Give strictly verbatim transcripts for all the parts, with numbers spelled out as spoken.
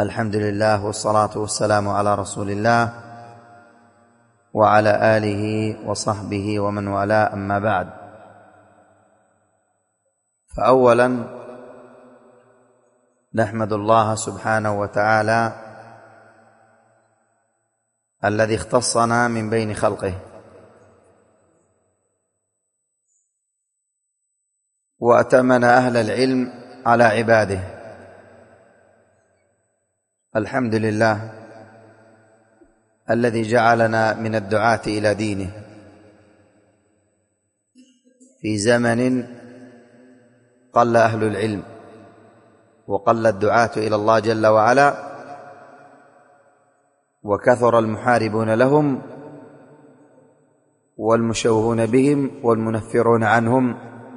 الحمد لله والصلاة والسلام على رسول الله وعلى آله وصحبه ومن والاه، أما بعد. فأولا نحمد الله سبحانه وتعالى الذي اختصنا من بين خلقه، وأتمن أهل العلم على عباده. الحمد لله الذي جعلنا من الدعاة إلى دينه في زمن قل أهل العلم وقل الدعاة إلى الله جل وعلا، وكثر المحاربون لهم والمشوهون بهم والمنفرون عنهم،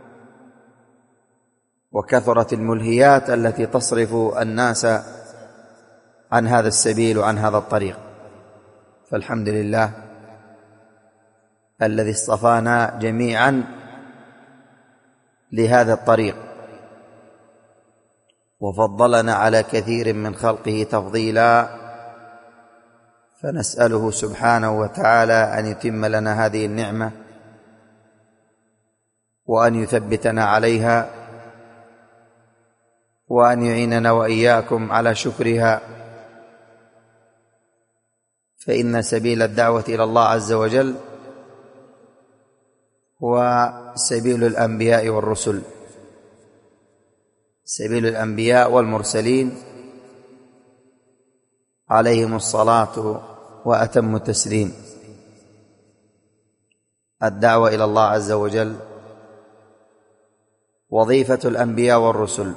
وكثرت الملهيات التي تصرف الناس عن هذا السبيل وعن هذا الطريق. فالحمد لله الذي اصطفانا جميعا لهذا الطريق، وفضلنا على كثير من خلقه تفضيلا، فنسأله سبحانه وتعالى أن يتم لنا هذه النعمة وأن يثبتنا عليها، وأن يعيننا وإياكم على شكرها، فإن سبيل الدعوة إلى الله عز وجل هو سبيل الأنبياء والرسل، سبيل الأنبياء والمرسلين عليهم الصلاة وأتم التسليم. الدعوة إلى الله عز وجل وظيفة الأنبياء والرسل.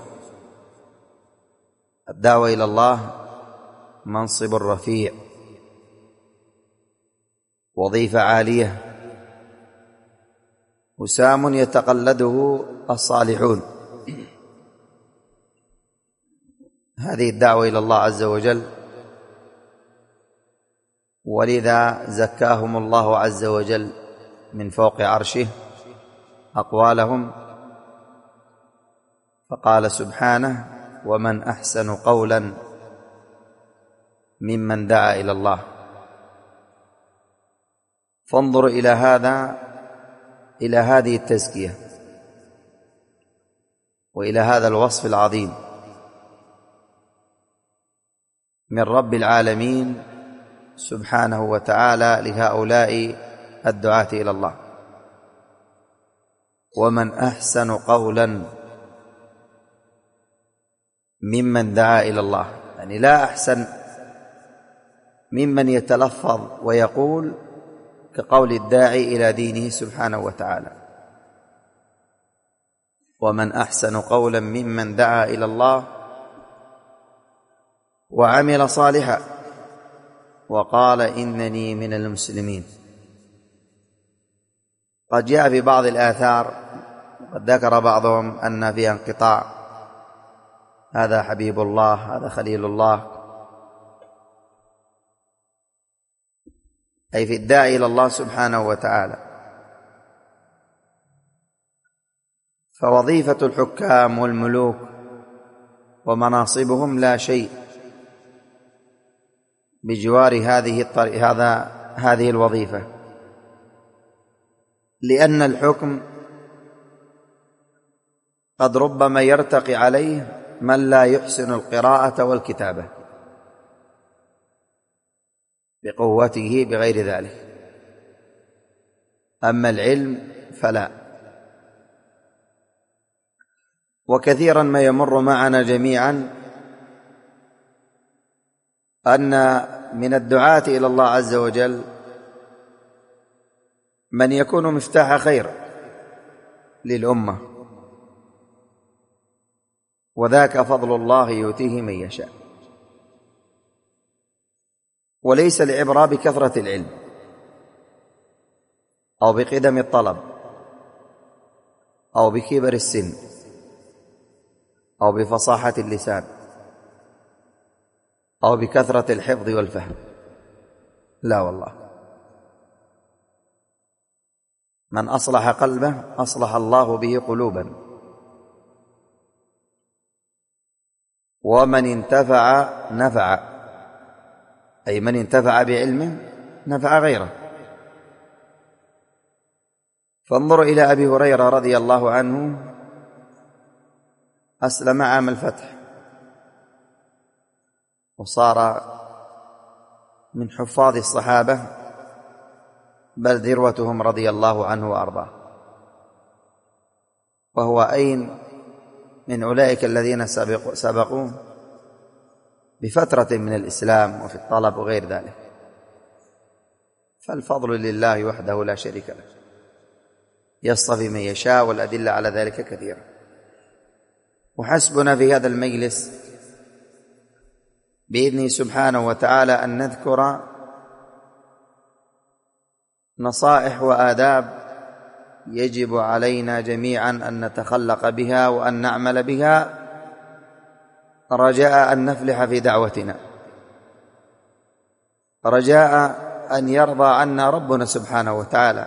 الدعوة إلى الله منصب رفيع، وظيفة عالية، وسام يتقلده الصالحون. هذه الدعوة إلى الله عز وجل، ولذا زكاهم الله عز وجل من فوق عرشه أقوالهم، فقال سبحانه: ومن أحسن قولا ممن دعا إلى الله. فانظر إلى هذا، إلى هذه التزكية وإلى هذا الوصف العظيم من رب العالمين سبحانه وتعالى لهؤلاء الدعاة إلى الله. ومن أحسن قولا ممن دعا إلى الله، يعني لا أحسن ممن يتلفظ ويقول كقول الداعي إلى دينه سبحانه وتعالى. ومن أحسن قولا ممن دعا إلى الله وعمل صالحا وقال إنني من المسلمين. قد جاء في بعض الآثار، قد ذكر بعضهم أن فيها انقطاع، هذا حبيب الله، هذا خليل الله، أي في الداعي إلى الله سبحانه وتعالى. فوظيفة الحكام والملوك ومناصبهم لا شيء بجوار هذه الطريق هذا هذه الوظيفة، لأن الحكم قد ربما يرتقي عليه من لا يحسن القراءة والكتابة بقوته بغير ذلك، أما العلم فلا. وكثيرا ما يمر معنا جميعا أن من الدعاة إلى الله عز وجل من يكون مفتاح خير للأمة، وذاك فضل الله يؤتيه من يشاء. وليس العبرة بكثرة العلم أو بقدم الطلب أو بكبر السن أو بفصاحة اللسان أو بكثرة الحفظ والفهم، لا والله. من أصلح قلبه أصلح الله به قلوبا. ومن انتفع نفع، أي من انتفع بعلمه نفع غيره. فانظروا إلى أبي هريرة رضي الله عنه، أسلم عام الفتح وصار من حفاظ الصحابة، بل ذروتهم رضي الله عنه وأرضاه. وهو أين من أولئك الذين سبقوا, سبقوا بفترة من الإسلام وفي الطلب وغير ذلك. فالفضل لله وحده لا شريك له، يصطفي من يشاء، والأدلة على ذلك كثيرة. وحسبنا في هذا المجلس بإذنه سبحانه وتعالى أن نذكر نصائح وآداب يجب علينا جميعا أن نتخلق بها وأن نعمل بها رجاء أن نفلح في دعوتنا، رجاء أن يرضى عنا ربنا سبحانه وتعالى.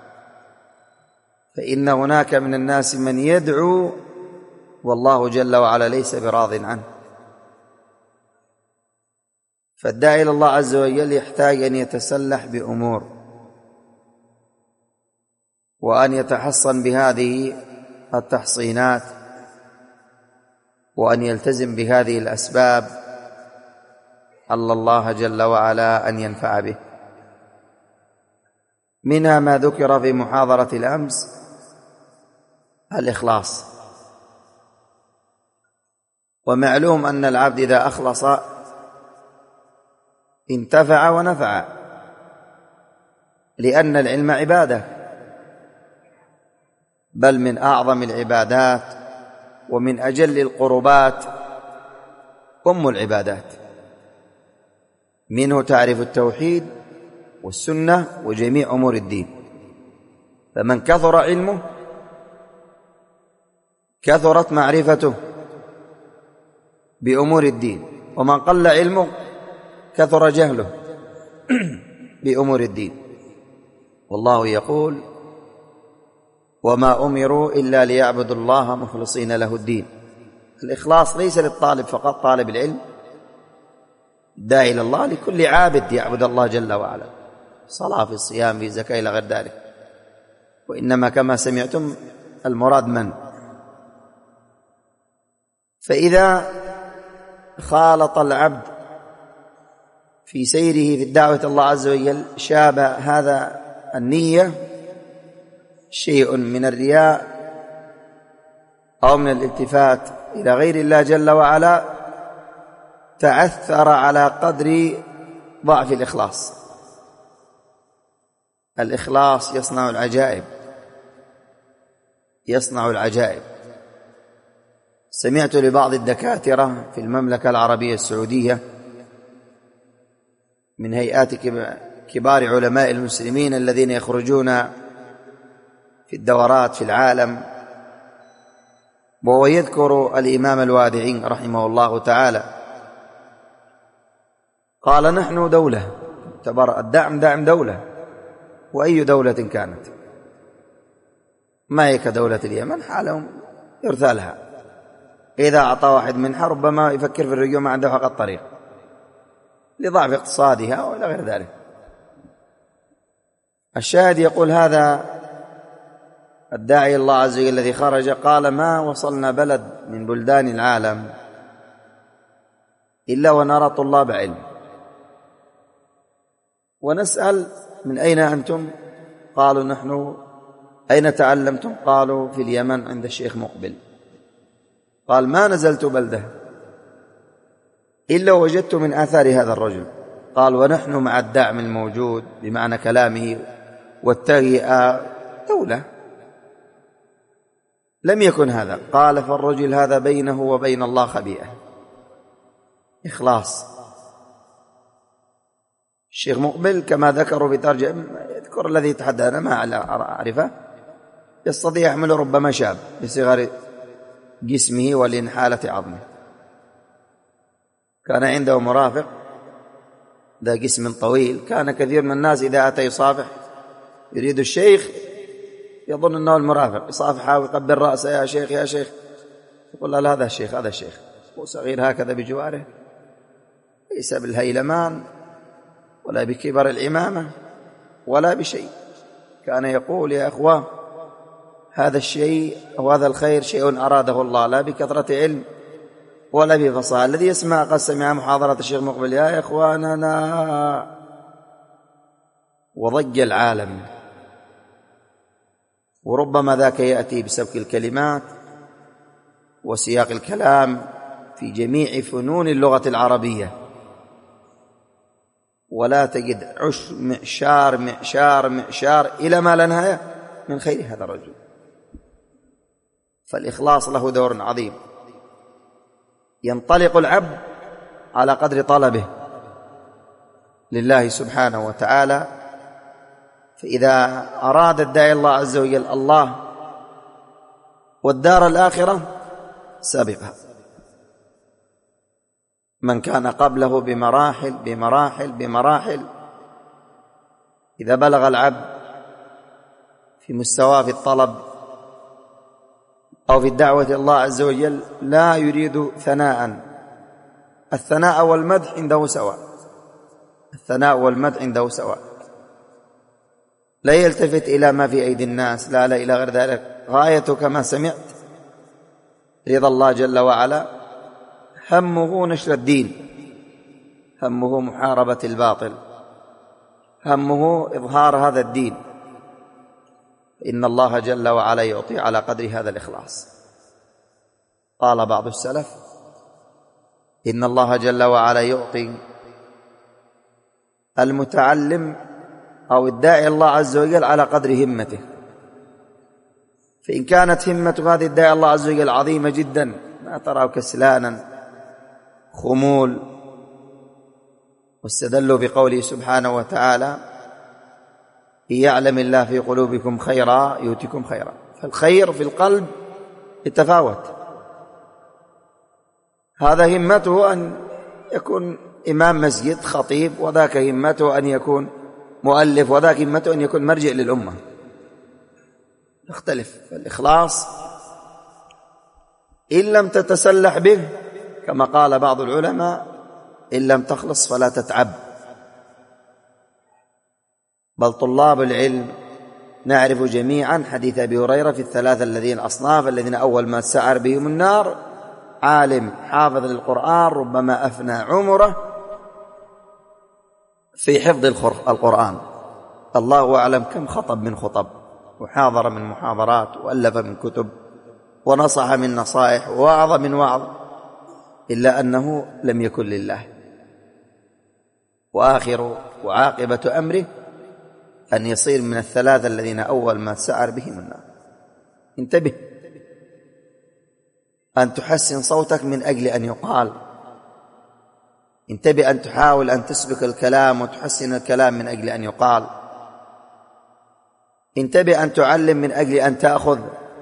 فإن هناك من الناس من يدعو والله جل وعلا ليس براض عنه. فالداعي إلى الله عز وجل يحتاج أن يتسلح بأمور، وأن يتحصن بهذه التحصينات، وأن يلتزم بهذه الأسباب ألا الله جل وعلا أن ينفع به. منها ما ذكر في محاضرة الأمس، الإخلاص. ومعلوم أن العبد إذا أخلص انتفع ونفع، لأن العلم عبادة، بل من أعظم العبادات ومن أجل القربات، أم العبادات. منه تعرف التوحيد والسنة وجميع أمور الدين. فمن كثر علمه كثرت معرفته بأمور الدين، ومن قل علمه كثر جهله بأمور الدين. والله يقول: وما أمروا إلا ليعبدوا الله مخلصين له الدين. الإخلاص ليس للطالب فقط، طالب العلم، داعي إلى الله، لكل عابد يعبد الله جل وعلا، صلاة، في الصيام، في زكاة، إلى غير ذلك. وإنما كما سمعتم المراد من. فإذا خالط العبد في سيره في الدعوة الله عز وجل شاب هذا النية شيء من الرياء أو من الالتفات إلى غير الله جل وعلا، تعثر على قدر ضعف الإخلاص. الإخلاص يصنع العجائب، يصنع العجائب. سمعت لبعض الدكاترة في المملكة العربية السعودية من هيئات كبار علماء المسلمين الذين يخرجون في الدورات في العالم، وهو يذكر الإمام الوادعي رحمه الله تعالى، قال: نحن دولة، الدعم دعم دولة، وأي دولة كانت، ما هي كدولة اليمن، حالهم يرثالها. إذا أعطى واحد منها ربما يفكر في الرجوع، ما عنده فقط طريق لضعف اقتصادها وإلى غير ذلك. الشاهد يقول هذا الداعي الله عز وجل الذي خرج قال: ما وصلنا بلد من بلدان العالم إلا ونرى طلاب علم، ونسأل: من أين أنتم؟ قالوا: نحن. أين تعلمتم؟ قالوا: في اليمن عند الشيخ مقبل. قال: ما نزلت بلده إلا وجدت من آثار هذا الرجل. قال: ونحن مع الدعم الموجود بمعنى كلامه والتهيئة دولة. لم يكن هذا. قال: فالرجل هذا بينه وبين الله خبيئة، إخلاص. الشيخ مقبل كما ذكروا في ترجمة، يذكر الذي يتحدث، أنا ما أعرفه، يستطيع يحمل ربما شاب بصغر جسمه ولانحالة عظمه. كان عنده مرافق ذا جسم طويل، كان كثير من الناس إذا أتى يصافح يريد الشيخ يظن أنه المرافق، يصافحه ويقبل رأسه: يا شيخ يا شيخ. يقول له: لا، هذا الشيخ، هذا الشيخ. وصغير هكذا بجواره، ليس بالهيلمان ولا بكبر العمامة ولا بشيء. كان يقول يا أخوة هذا الشيء أو هذا الخير شيء أراده الله، لا بكثرة علم ولا بفصاحة. الذي يسمع قد سمع محاضرة الشيخ مقبل يا إخواننا وضج العالم، وربما ذاك يأتي بسبك الكلمات وسياق الكلام في جميع فنون اللغة العربية، ولا تجد عش معشار معشار معشار إلى ما لا نهاية من خير هذا الرجل. فالإخلاص له دور عظيم. ينطلق العبد على قدر طلبه لله سبحانه وتعالى، فإذا أراد الداعي الله عز وجل الله والدار الآخرة سابقها. من كان قبله بمراحل بمراحل بمراحل، إذا بلغ العبد في مستواه في الطلب أو في الدعوة إلى الله عز وجل لا يريد ثناء، الثناء والمدح عنده سواء، الثناء والمدح عنده سواء، لا يلتفت إلى ما في أيدي الناس، لا لا إلى غير ذلك. غايته كما سمعت رضا الله جل وعلا، همه نشر الدين، همه محاربة الباطل، همه إظهار هذا الدين. إن الله جل وعلا يعطي على قدر هذا الإخلاص. قال بعض السلف إن الله جل وعلا يعطي المتعلم أو الداعي الله عز وجل على قدر همته، فإن كانت همة هذه الداعي الله عز وجل عظيمة جدا ما تراه كسلانا خمول. واستدلوا بقوله سبحانه وتعالى إن يعلم الله في قلوبكم خيرا يؤتكم خيرا. فالخير في القلب يتفاوت، هذا همته أن يكون إمام مسجد خطيب، وذاك همته أن يكون مؤلف، وذاك همته أن يكون مرجع للأمة، يختلف. فالإخلاص إن لم تتسلح به كما قال بعض العلماء إن لم تخلص فلا تتعب. بل طلاب العلم نعرف جميعا حديث أبي هريرة في الثلاثة الذين أصناف الذين أول ما سعر بهم النار عالم حافظ للقرآن ربما أفنى عمره في حفظ القرآن، الله أعلم كم خطب من خطب، وحاضر من محاضرات، وألف من كتب، ونصح من نصائح، ووعظ من وعظ، إلا أنه لم يكن لله. وآخر وعاقبة أمره أن يصير من الثلاثة الذين أول ما سعر بهم النار. انتبه أن تحسن صوتك من أجل أن يقال، انتبه أن تحاول أن تسبق الكلام وتحسن الكلام من أجل أن يقال، انتبه أن تعلم من أجل أن تأخذ،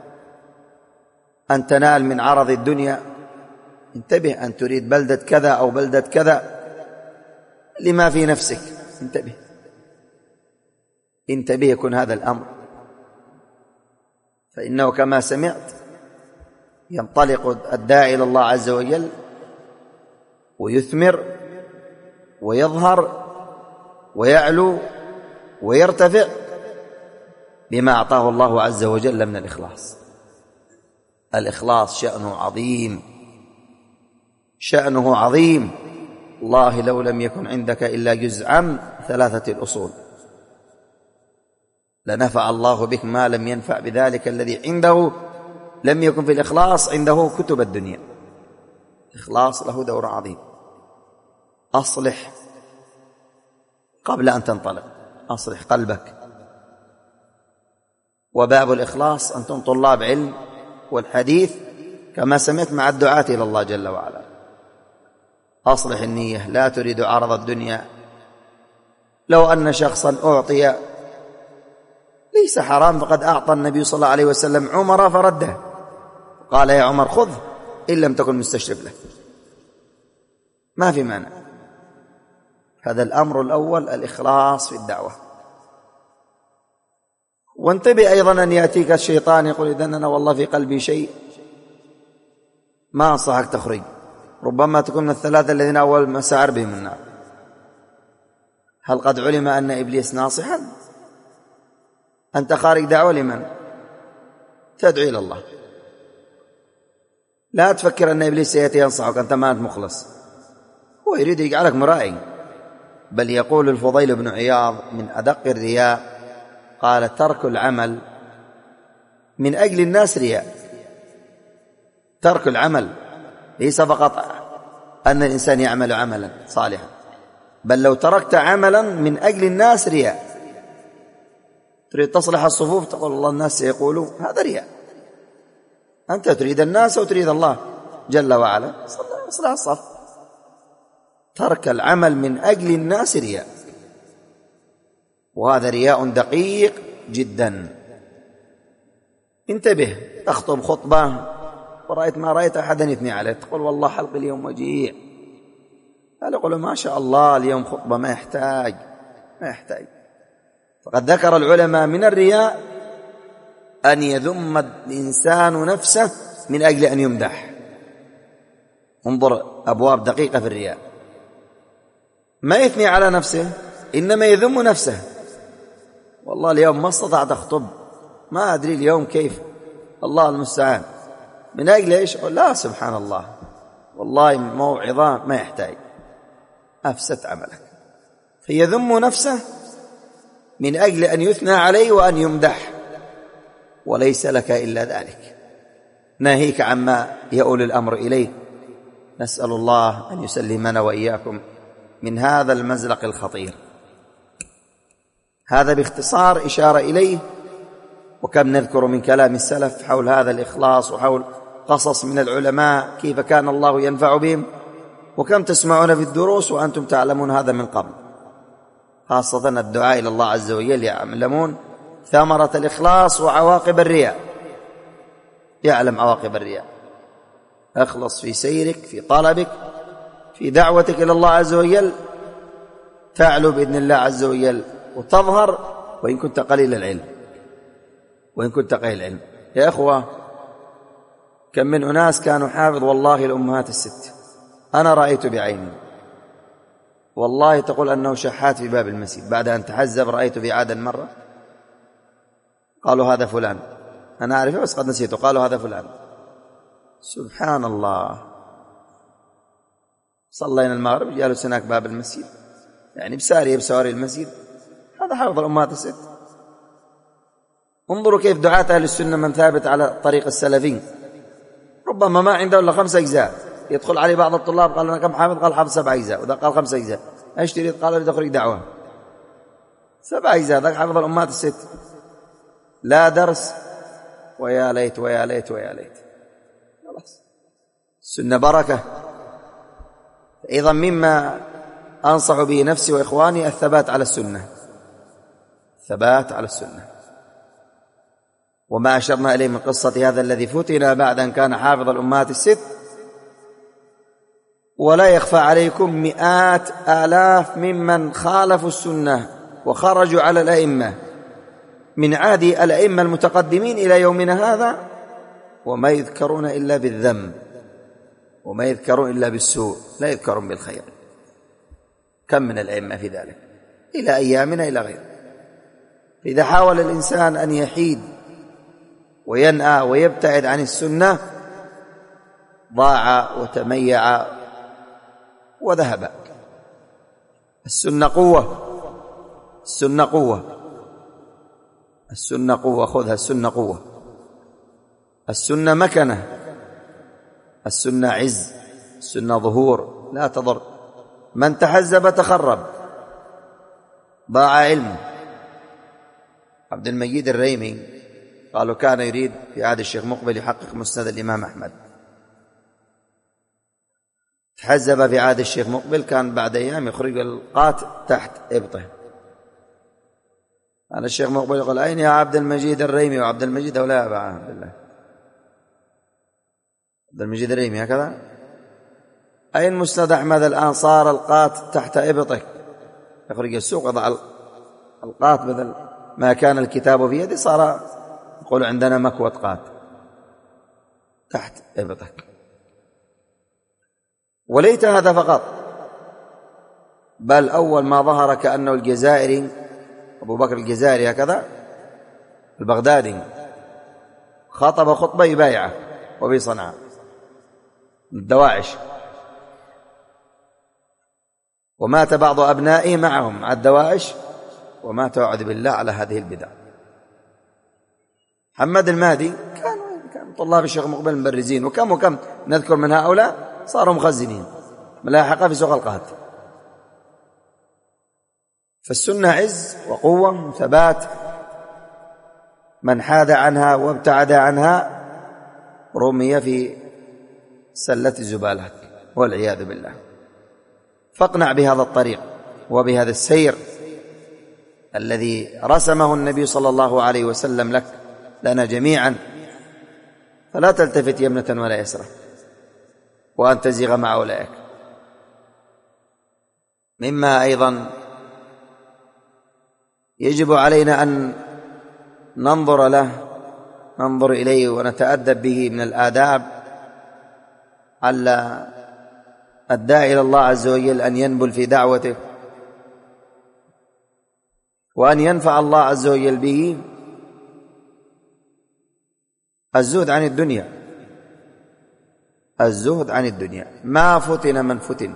أن تنال من عرض الدنيا، انتبه أن تريد بلدة كذا أو بلدة كذا لما في نفسك، انتبه انتبه يكون هذا الأمر. فإنه كما سمعت ينطلق الداعي إلى الله عز وجل ويثمر ويظهر ويعلو ويرتفع بما أعطاه الله عز وجل من الإخلاص. الإخلاص شأنه عظيم، شأنه عظيم. الله لو لم يكن عندك إلا جزءا ثلاثة الأصول لنفع الله بك ما لم ينفع بذلك الذي عنده لم يكن في الإخلاص عنده كتب الدنيا. الإخلاص له دور عظيم. أصلح قبل أن تنطلق، أصلح قلبك. وباب الإخلاص أنتم طلاب علم والحديث كما سمعت مع الدعاة إلى الله جل وعلا، أصلح النية، لا تريد عرض الدنيا. لو أن شخصا أعطي ليس حرام، فقد أعطى النبي صلى الله عليه وسلم عمر فرده، قال يا عمر خذ إن لم تكن مستشرف له، ما في مانع. هذا الأمر الأول الإخلاص في الدعوة. وانتبه أيضا أن يأتيك الشيطان يقول إذن أنا والله في قلبي شيء، ما أنصحك تخرج، ربما تكون من الثلاثة الذين أول ما سعر بهم النار. هل قد علم أن إبليس ناصحا؟ أنت خارج دعوة لمن؟ تدعو إلى الله. لا تفكر أن إبليس سيأتي ينصحك، أنت ما أنت مخلص، هو يريد يجعلك مرائي. بل يقول الفضيل بن عياض من أدق الرياء، قال: ترك العمل من أجل الناس رياء. ترك العمل ليس فقط أن الإنسان يعمل عملا صالحا، بل لو تركت عملا من أجل الناس رياء. تريد تصلح الصفوف، تقول الله الناس سيقولوا، هذا رياء. أنت تريد الناس وتريد الله جل وعلا، اصلح الصف. ترك العمل من أجل الناس رياء، وهذا رياء دقيق جدا. انتبه، تخطب خطبة ورأيت ما رأيت أحدا يثني عليه، تقول والله حلق اليوم وجيع، قال يقول ما شاء الله اليوم خطبة، ما يحتاج ما يحتاج. فقد ذكر العلماء من الرياء أن يذم الإنسان نفسه من أجل أن يمدح. انظر أبواب دقيقة في الرياء، ما يثني على نفسه، إنما يذم نفسه. والله اليوم ما استطعت أخطب، ما أدري اليوم كيف، الله المستعان. من أجل إيش؟ لا، سبحان الله، والله موعظة ما يحتاج، أفسد عملك. فيذم نفسه من أجل أن يثنى عليه وأن يمدح، وليس لك إلا ذلك. ناهيك عما يؤول الأمر إليه. نسأل الله أن يسلمنا وإياكم من هذا المزلق الخطير. هذا باختصار إشارة إليه، وكم نذكر من كلام السلف حول هذا الإخلاص، وحول قصص من العلماء كيف كان الله ينفع بهم، وكم تسمعون في الدروس وأنتم تعلمون هذا من قبل. خاصة الدعاء إلى الله عز وجل يعلمون ثمرة الإخلاص وعواقب الرياء، يعلم عواقب الرياء. اخلص في سيرك، في طلبك، في دعوتك إلى الله عز وجل، تعلو بإذن الله عز وجل وتظهر، وإن كنت قليل العلم وإن كنت قليل العلم. يا أخوة، كم من أناس كانوا حافظ والله الأمهات الست، أنا رأيت بعيني، والله تقول أنه شحات في باب المسجد، بعد أن تحزب رأيت في عادا مرة قالوا هذا فلان، أنا أعرفه بس قد نسيته، قالوا هذا فلان. سبحان الله، صلينا المغرب جالس هناك باب المسجد، يعني بسارية بسواري المسجد، هذا حافظ الأمهات الست. انظروا كيف دعاة أهل السنة من ثابت على طريق السلفين، ربما ما عنده إلا خمسة أجزاء، يدخل عليه بعض الطلاب قال أنا كم حافظ؟ قال حافظ سبع أجزاء، وذا قال خمسة أجزاء. ايش تريد؟ قال أريد أخرج دعوة. سبع أجزاء، ذاك حافظ الأمهات الست، لا درس، ويا ليت ويا ليت ويا ليت. خلاص، السنة بركة. أيضا مما أنصح به نفسي وإخواني الثبات على السنة، الثبات على السنة. وما أشرنا إليه من قصة هذا الذي فتن بعد أن كان حافظ الأمهات الست. ولا يخفى عليكم مئات آلاف ممن خالفوا السنة وخرجوا على الأئمة من عادي الأئمة المتقدمين إلى يومنا هذا، وما يذكرون إلا بالذم، وما يذكرون إلا بالسوء، لا يذكرون بالخير. كم من الأئمة في ذلك إلى أيامنا إلى غيره. إذا حاول الإنسان أن يحيد وينأى ويبتعد عن السنة ضاع وتميع وذهب. السنة قوة، السنة قوة، السنة قوة، خذها، السنة قوة، السنة مكنة، السنة عز، السنة ظهور، لا تضر. من تحزب تخرب، ضاع علمه. عبد المجيد الريمي قالوا كان يريد في عهد الشيخ مقبل يحقق مسند الإمام أحمد، تحزب في عهد الشيخ مقبل، كان بعد أيام يخرج القات تحت إبطه. أنا الشيخ مقبل يقول أين يا عبد المجيد الريمي؟ وعبد المجيد أولا أبا عبد الله، عبد المجيد الريمي هكذا، أين مسند أحمد الآن؟ صار القات تحت إبطك، يخرج السوق يضع القات بدل ما كان الكتاب في يدي، صار يقول عندنا مكوة قات تحت إبطك. وليت هذا فقط، بل أول ما ظهر كأنه الجزائري أبو بكر الجزائري هكذا البغدادي خطب خطبة يبايعه وفي صنعاء الدواعش، ومات بعض أبنائه معهم مع الدواعش ومات أعوذ بالله على هذه البدع. محمد المهدي كان كان طلاب الشيخ مقبل المبرزين، وكم وكم نذكر من هؤلاء صاروا مخزنين ملاحقة في سوق القهد. فالسنة عز وقوة وثبات، من حاد عنها وابتعد عنها رمي في سلة الزبالات والعياذ بالله. فاقنع بهذا الطريق وبهذا السير الذي رسمه النبي صلى الله عليه وسلم لك لنا جميعا، فلا تلتفت يمنة ولا يسرى وأن تزيغ مع أولئك. مما أيضا يجب علينا أن ننظر له ننظر إليه ونتأدب به من الآداب، على الداعي إلى الله عز وجل أن ينبل في دعوته وأن ينفع الله عز وجل به. الزهد عن الدنيا، الزهد عن الدنيا. ما فتن من فتن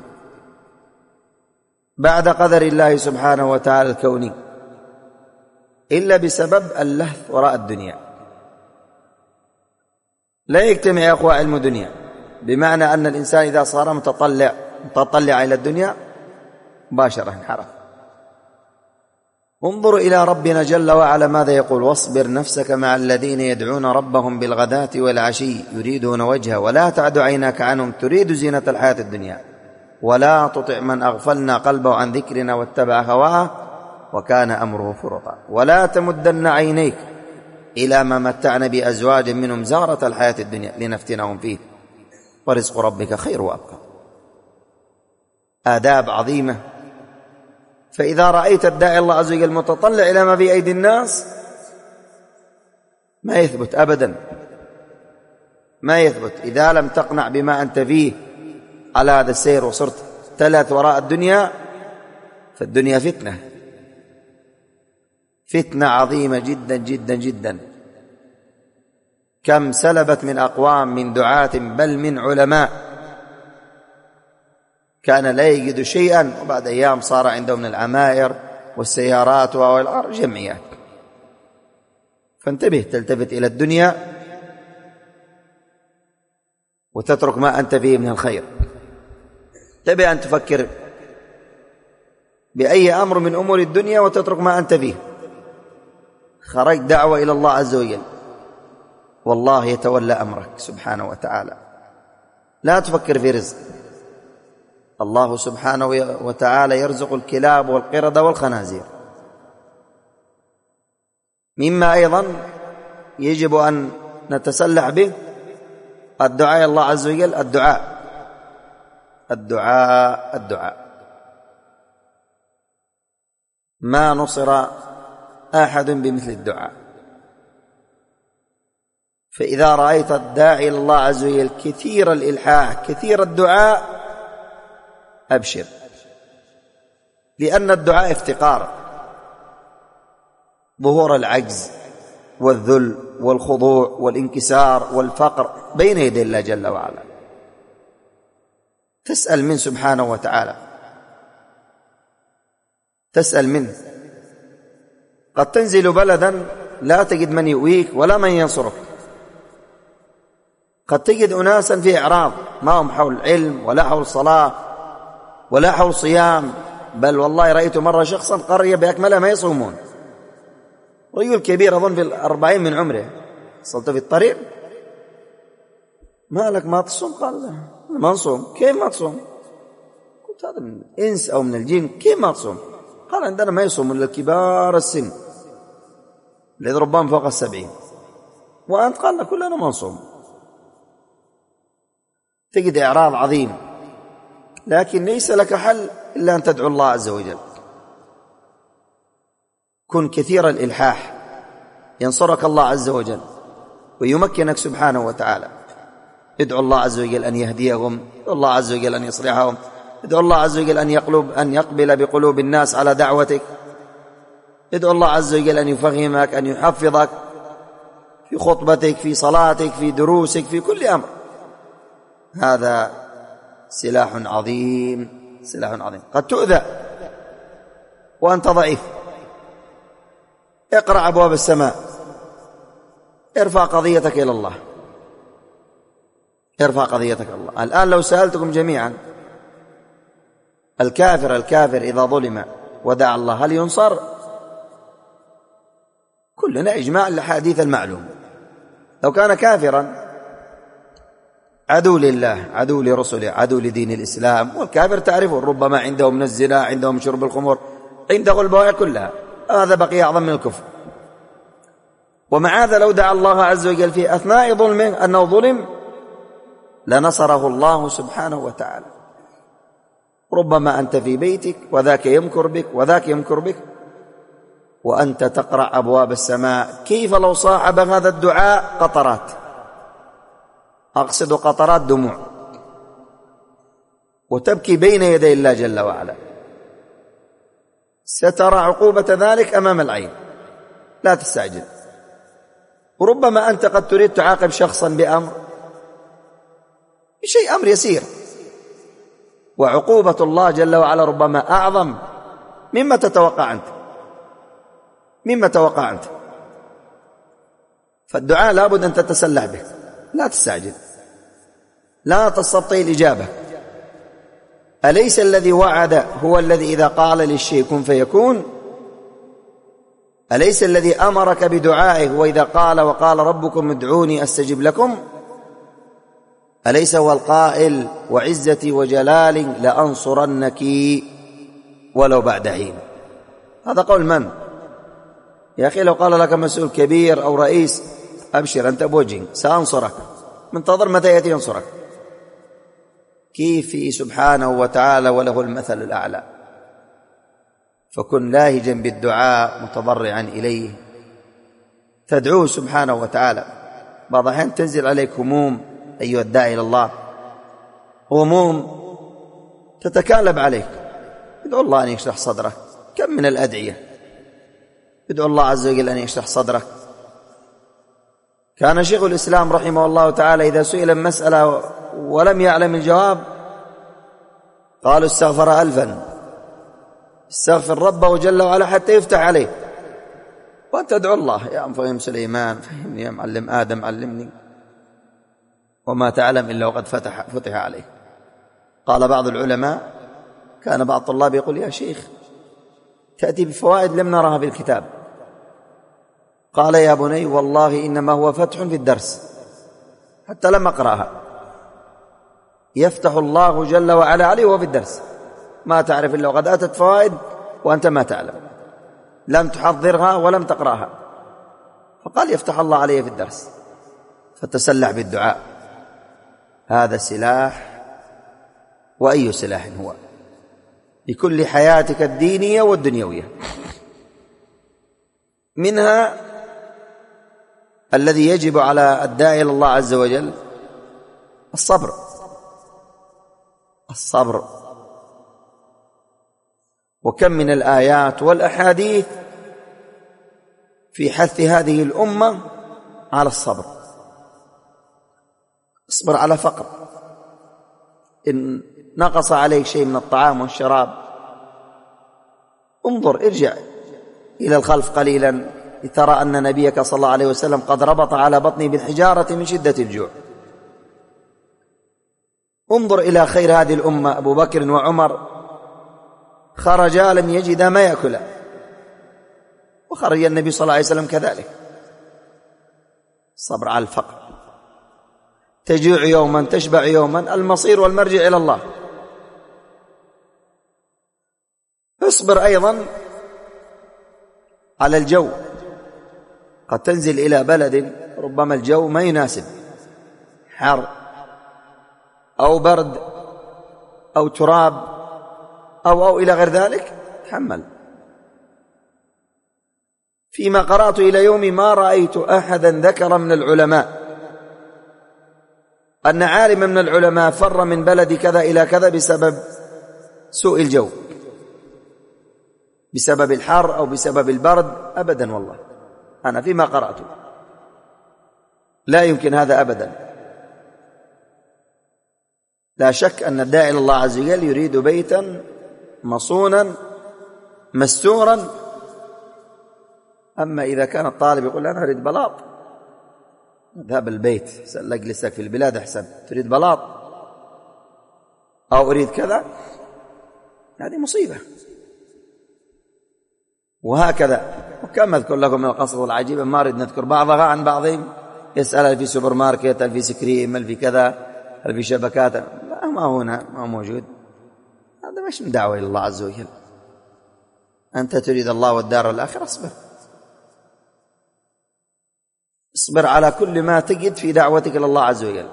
بعد قدر الله سبحانه وتعالى الكوني إلا بسبب اللهث وراء الدنيا. لا يجتمع يا أخوة علم دنيا، بمعنى أن الإنسان إذا صار متطلع متطلع إلى الدنيا مباشرة انحرف. انظروا إلى ربنا جل وعلا ماذا يقول: واصبر نفسك مع الذين يدعون ربهم بالغداة والعشي يريدون وجهه ولا تعد عيناك عنهم تريد زينة الحياة الدنيا ولا تطع من أغفلنا قلبه عن ذكرنا واتبع هواه وكان أمره فرطا ولا تمدن عينيك إلى ما متعنا بأزواج منهم زهرة الحياة الدنيا لنفتنهم فيه ورزق ربك خير وأبقى. آداب عظيمة. فإذا رأيت الداعي الله عز وجل متطلع إلى ما في أيدي الناس ما يثبت أبدا، ما يثبت. إذا لم تقنع بما أنت فيه على هذا السير وصرت تلت وراء الدنيا، فالدنيا فتنة فتنة عظيمة جدا جدا جدا. كم سلبت من أقوام من دعاة بل من علماء كان لا يجد شيئا وبعد أيام صار عندهم من العمائر والسيارات والأرض جمعيات. فانتبه، تلتفت إلى الدنيا وتترك ما أنت فيه من الخير. تبي أن تفكر بأي أمر من أمور الدنيا وتترك ما أنت فيه. خرج دعوة إلى الله عز وجل والله يتولى أمرك سبحانه وتعالى. لا تفكر في رزق الله سبحانه وتعالى، يرزق الكلاب والقردة والخنازير. مما أيضا يجب أن نتسلح به الدعاء الله عز وجل، الدعاء الدعاء الدعاء. ما نصر أحد بمثل الدعاء. فإذا رأيت الداعي إلى الله عز وجل كثير الإلحاح كثير الدعاء أبشر، لأن الدعاء افتقار، ظهور العجز والذل والخضوع والانكسار والفقر بين يدي الله جل وعلا. تسأل منه سبحانه وتعالى، تسأل منه. قد تنزل بلدا لا تجد من يؤويك ولا من ينصرك، قد تجد أناسا في إعراض ما هم حول علم ولا حول صلاة ولا حول صيام، بل والله رأيت مرة شخصا قرية بأكملها ما يصومون، رجل كبير أظن في الأربعين من عمره. صلت في الطريق: ما لك ما تصوم؟ قال: ما نصوم. كيف ما تصوم؟ قلت: هذا من الإنس أو من الجن، كيف ما تصوم؟ قال: عندنا ما يصوم إلا الكبار السن الذي ربما فوق السبعين، وأنت قال: كلنا ما نصوم. تجد إعراض عظيم، لكن ليس لك حل إلا أن تدعو الله عز وجل. كن كثير الإلحاح ينصرك الله عز وجل ويمكنك سبحانه وتعالى. ادعوا الله عز وجل أن يهديهم، ادعوا الله عز وجل أن يصلحهم، ادعوا الله عز وجل أن يقلب أن يقبل بقلوب الناس على دعوتك، ادعوا الله عز وجل أن يفهمك، أن يحفظك في خطبتك، في صلاتك، في دروسك، في كل أمر. هذا سلاح عظيم، سلاح عظيم. قد تؤذى وأنت ضعيف، اقرأ أبواب السماء، ارفع قضيتك إلى الله، ارفع قضيتك إلى الله. الآن لو سألتكم جميعا، الكافر الكافر إذا ظلم ودعا الله هل ينصر؟ كلنا إجماع الحديث المعلوم. لو كان كافرا عدو لله، عدو لرسله، عدو لدين الإسلام، والكافر تعرفه ربما عنده من الزنا، عنده من شرب الخمر، عنده البوايع كلها، هذا بقي أعظم من الكفر. ومع هذا لو دعا الله عز وجل في أثناء ظلمه أنه ظلم لنصره الله سبحانه وتعالى. ربما أنت في بيتك وذاك يمكر بك وذاك يمكر بك وأنت تقرأ أبواب السماء، كيف لو صاحب هذا الدعاء قطرات، أقصد قطرات دموع، وتبكي بين يدي الله جل وعلا، سترى عقوبة ذلك أمام العين، لا تستعجل. وربما أنت قد تريد تعاقب شخصا بأمر، بشيء أمر يسير، وعقوبة الله جل وعلا ربما أعظم مما تتوقع أنت، مما تتوقع أنت. فالدعاء لابد أن تتسلح به، لا تستعجل، لا تستبطئ الإجابة. أليس الذي وعد هو الذي إذا قال للشيء كن فيكون؟ أليس الذي أمرك بدعائه وإذا قال وقال ربكم ادعوني أستجب لكم؟ أليس هو القائل وعزتي وجلالي لأنصرنك ولو بعد حين؟ هذا قول من؟ يا أخي لو قال لك مسؤول كبير أو رئيس أبشر أنت بوجه سأنصرك، منتظر متى يأتي ينصرك. كيف سبحانه وتعالى وله المثل الأعلى. فكن لاهجا بالدعاء متضرعا إليه، تدعوه سبحانه وتعالى. بعض الأحيان تنزل عليك هموم أيها الداعي إلى الله، هموم تتكالب عليك، ادعو الله أن يشرح صدرك. كم من الأدعية ادعو الله عز وجل أن يشرح صدرك. كان شيخ الإسلام رحمه الله تعالى إذا سئل مسألة ولم يعلم الجواب قالوا استغفر ألفا، استغفر ربه جل وعلا حتى يفتح عليه. وأنت تدعو الله يا مفهم سليمان فهمني، يا معلم آدم علمني، وما تعلم إلا وقد فتح, فتح عليه. قال بعض العلماء كان بعض الطلاب يقول يا شيخ تأتي بفوائد لم نراها في الكتاب. قال يا بني والله إنما هو فتح في الدرس، حتى لم أقرأها يفتح الله جل وعلا عليه وهو في الدرس، ما تعرف إلا وقد أتت فوائد وأنت ما تعلم، لم تحضرها ولم تقرأها. فقال يفتح الله عليه في الدرس. فتسلح بالدعاء، هذا سلاح، وأي سلاح هو لكل حياتك الدينية والدنيوية. منها الذي يجب على الداعي إلى الله عز وجل الصبر، الصبر. وكم من الآيات والأحاديث في حث هذه الأمة على الصبر. اصبر على فقر، إن نقص عليك شيء من الطعام والشراب انظر ارجع إلى الخلف قليلا ترى أن نبيك صلى الله عليه وسلم قد ربط على بطنه بالحجارة من شدة الجوع. انظر إلى خير هذه الأمة أبو بكر وعمر، خرجا لم يجدا ما يأكلا، وخرج النبي صلى الله عليه وسلم كذلك. صبر على الفقر، تجوع يوما تشبع يوما، المصير والمرجع إلى الله. اصبر أيضا على الجو، قد تنزل إلى بلد ربما الجو ما يناسب، حر أو برد أو تراب أو أو إلى غير ذلك، تحمل. فيما قرأت إلى يوم ما رأيت أحدا ذكر من العلماء أن عالم من العلماء فر من بلد كذا إلى كذا بسبب سوء الجو، بسبب الحر أو بسبب البرد، أبدا والله أنا فيما قرأت لا يمكن هذا أبدا. لا شك أن الداعي إلى الله عز وجل يريد بيتا مصونا مستورا. أما إذا كان الطالب يقول أنا أريد بلاط، اذهب البيت اجلسك في البلاد أحسن، تريد بلاط أو أريد كذا، هذه مصيبة. وهكذا، وكم أذكر لكم من القصص العجيبة ما أريد نذكر بعضها عن بعضهم، يسأل هل في سوبر ماركت، هل في سكريم، هل في كذا، هل في شبكات، لا ما هنا ما موجود. هذا مش من دعوة إلى الله عز وجل. أنت تريد الله والدار الآخرة، اصبر اصبر على كل ما تجد في دعوتك إلى الله عز وجل،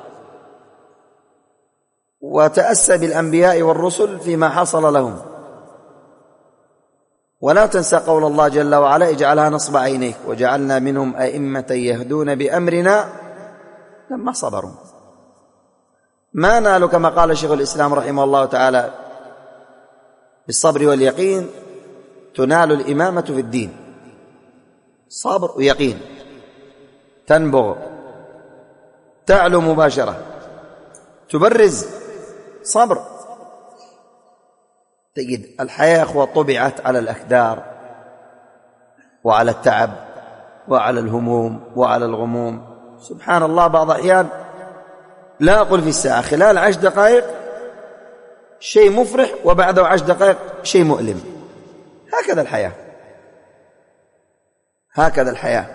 وتأسى بالأنبياء والرسل فيما حصل لهم، ولا تنسى قول الله جل وعلا اجعلها نصب عينيك وجعلنا منهم أئمة يهدون بأمرنا لما صبروا. ما نالوا كما قال شيخ الإسلام رحمه الله تعالى بالصبر واليقين تنال الإمامة في الدين. صبر ويقين، تنبغ، تعلو مباشرة، تبرز، صبر. تجد الحياة أخوة طبعت على الأكدار وعلى التعب وعلى الهموم وعلى الغموم. سبحان الله، بعض الأحيان لا أقول في الساعة، خلال عشر دقائق شيء مفرح وبعد عشر دقائق شيء مؤلم. هكذا الحياة، هكذا الحياة.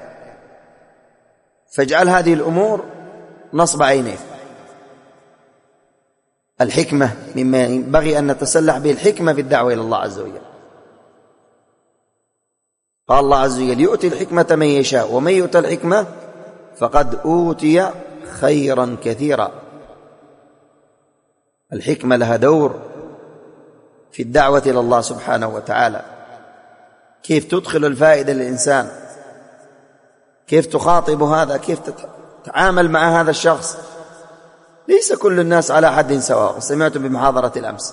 فاجعل هذه الأمور نصب عينيك. الحكمة مما ينبغي أن نتسلح به، الحكمة في الدعوة إلى الله عز وجل. قال الله عز وجل يؤتي الحكمة من يشاء ومن يؤتى الحكمة فقد أوتي خيرا كثيرا. الحكمة لها دور في الدعوة إلى الله سبحانه وتعالى، كيف تدخل الفائدة للإنسان، كيف تخاطب هذا، كيف تتعامل مع هذا الشخص. ليس كل الناس على حد سواء. سمعت بمحاضرة الأمس،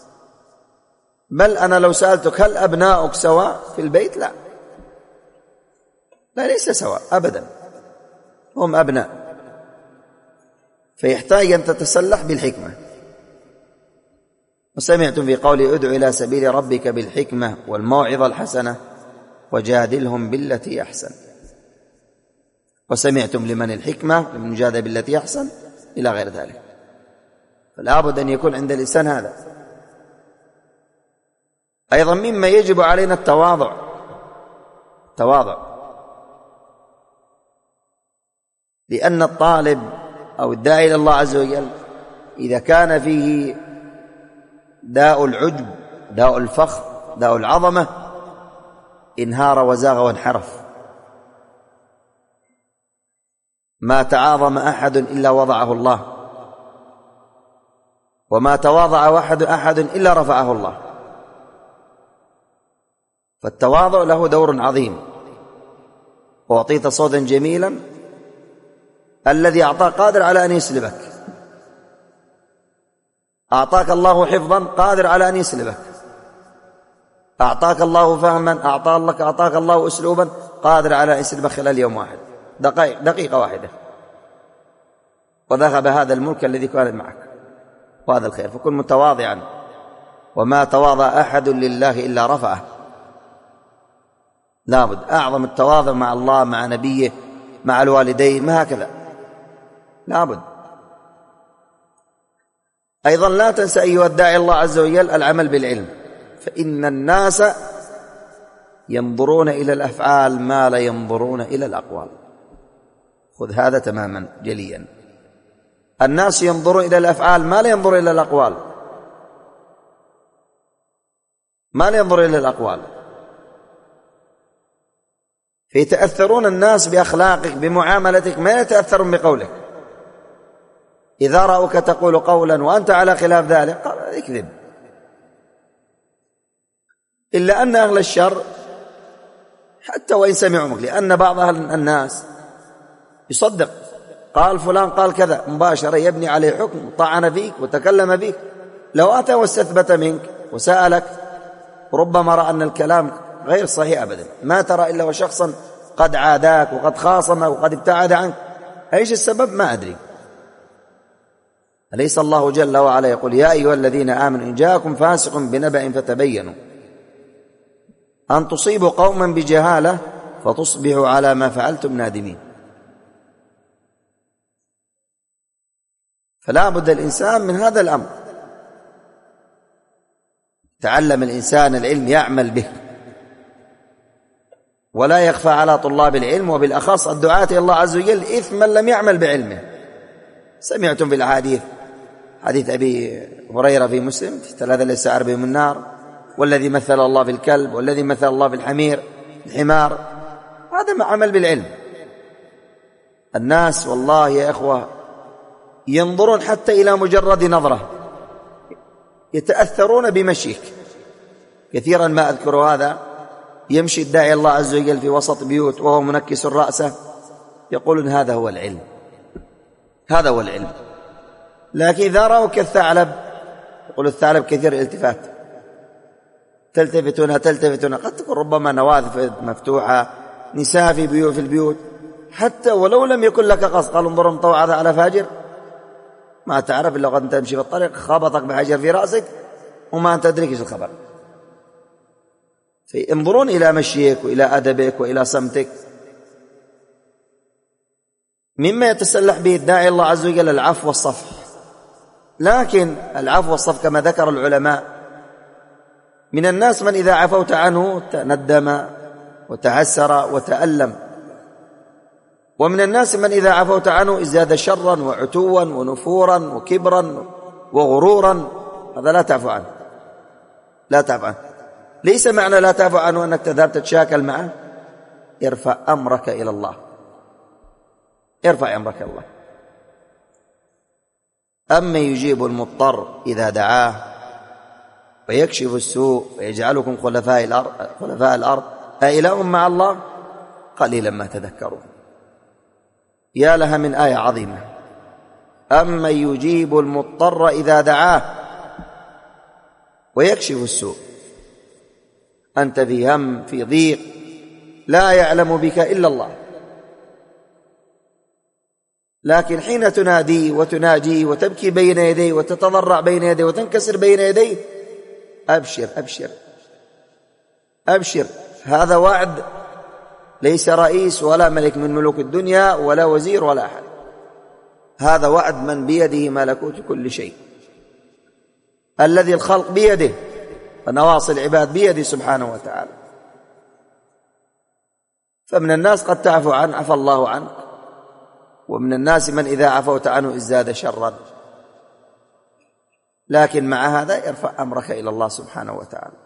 بل أنا لو سألتك هل أبناؤك سواء في البيت؟ لا لا ليس سواء أبدا، هم أبناء. فيحتاج أن تتسلح بالحكمة. وسمعتم في قوله ادع إلى سبيل ربك بالحكمة والموعظة الحسنة وجادلهم بالتي أحسن. وسمعتم لمن الحكمة لمن يجادل بالتي أحسن إلى غير ذلك. فلا بد أن يكون عند الإنسان هذا. أيضا مما يجب علينا التواضع، التواضع، لأن الطالب أو الداعي إلى الله عز وجل إذا كان فيه داء العجب، داء الفخر، داء العظمة، انهار وزاغ وانحرف. ما تعاظم أحد إلا وضعه الله، وما تواضع أحد أحد إلا رفعه الله. فالتواضع له دور عظيم. وأعطيت صوتا جميلا، الذي أعطاك قادر على أن يسلبك. أعطاك الله حفظا قادر على أن يسلبك. أعطاك الله فهما، أعطاك لك أعطاك الله أسلوبا قادر على أن يسلبك خلال يوم واحد، دقائق، دقيقة واحدة، وذهب هذا الملك الذي كان معك وهذا الخير. فكن متواضعا. وما تواضع أحد لله إلا رفعه. لابد أعظم التواضع مع الله، مع نبيه، مع الوالدين، ما هكذا لابد. أيضا لا تنسى أيها الداعي الله عز وجل العمل بالعلم، فإن الناس ينظرون إلى الأفعال ما لا ينظرون إلى الأقوال. خذ هذا تماما جليا. الناس ينظرون إلى الأفعال ما لا ينظر إلى الأقوال، ما لا ينظر إلى الأقوال. فيتأثرون الناس بأخلاقك، بمعاملتك، ما يتأثرون بقولك. إذا رأوك تقول قولا وأنت على خلاف ذلك قال اكذب. إلا أن أهل الشر حتى وإن سمعوا منك، لأن بعض أهل الناس يصدق قال فلان قال كذا مباشرة، يبني عليه حكم، طعن فيك وتكلم فيك. لو أتى واستثبت منك وسألك ربما رأى أن الكلام غير صحيح أبدا، ما ترى إلا وشخصا قد عاداك وقد خاصمك وقد ابتعد عنك، أيش السبب؟ ما أدري. أليس الله جل وعلا يقول يا أيها الذين آمنوا إن جاءكم فاسق بنبأ فتبينوا أن تصيبوا قوما بجهالة فتصبحوا على ما فعلتم نادمين. فلا بد الإنسان من هذا الأمر، تعلم الإنسان العلم يعمل به، ولا يخفى على طلاب العلم وبالأخص الدعاة إلى الله عز وجل إثم من لم يعمل بعلمه. سمعتم في الحديث حديث أبي هريرة في مسلم ثلاثة ليس أربع من النار، والذي مثل الله في الكلب، والذي مثل الله في الحمير الحمار، هذا ما عمل بالعلم. الناس والله يا إخوة ينظرون حتى إلى مجرد نظرة يتأثرون بمشيك. كثيرا ما أذكر هذا، يمشي الداعي الله عز وجل في وسط بيوت وهو منكس رأسه، يقولون هذا هو العلم، هذا هو العلم. لكن إذا رأوا كالثعلب، يقول الثعلب كثير الالتفات، تلتفت هنا تلتفت هنا، قد تكون ربما نوافذ مفتوحة، نساء في بيوت في البيوت، حتى ولو لم يكن لك قصد. قالوا انظر مطوع هذا على فاجر، ما تعرف إلا قد تمشي في الطريق خبطك بحجر في رأسك وما أنت تدرك إيش الخبر. فينظرون إلى مشيك وإلى أدبك وإلى صمتك. مما يتسلح به الداعي الله عز وجل العفو والصفح، لكن العفو والصفح كما ذكر العلماء، من الناس من إذا عفوت عنه ندم وتعسر وتألم، ومن الناس من إذا عفوت عنه ازداد شرا وعتوا ونفورا وكبرا وغرورا. هذا لا تعفو عنه، لا تعفو عنه. ليس معنى لا تعفو عنه أنك تذهب تتشاكل معه، ارفع أمرك إلى الله، ارفع أمرك إلى الله. أما يجيب المضطر إذا دعاه ويكشف السوء ويجعلكم خلفاء الأرض, خلفاء الأرض أإله مع الله قليلا ما تذكرون. يا لها من آية عظيمة. أما يجيب المضطر إذا دعاه ويكشف السوء، أنت في هم في ضيق لا يعلم بك إلا الله، لكن حين تناديه وتناجيه وتبكي بين يديه وتتضرع بين يديه وتنكسر بين يديه، أبشر أبشر أبشر، هذا وعد ليس رئيس ولا ملك من ملوك الدنيا ولا وزير ولا أحد، هذا وعد من بيده ملكوت كل شيء، الذي الخلق بيده ونواصي العباد بيده سبحانه وتعالى. فمن الناس قد تعفو عنه عفى الله عنك، ومن الناس من إذا عفوت عنه ازداد شرا. لكن مع هذا ارفع أمرك إلى الله سبحانه وتعالى.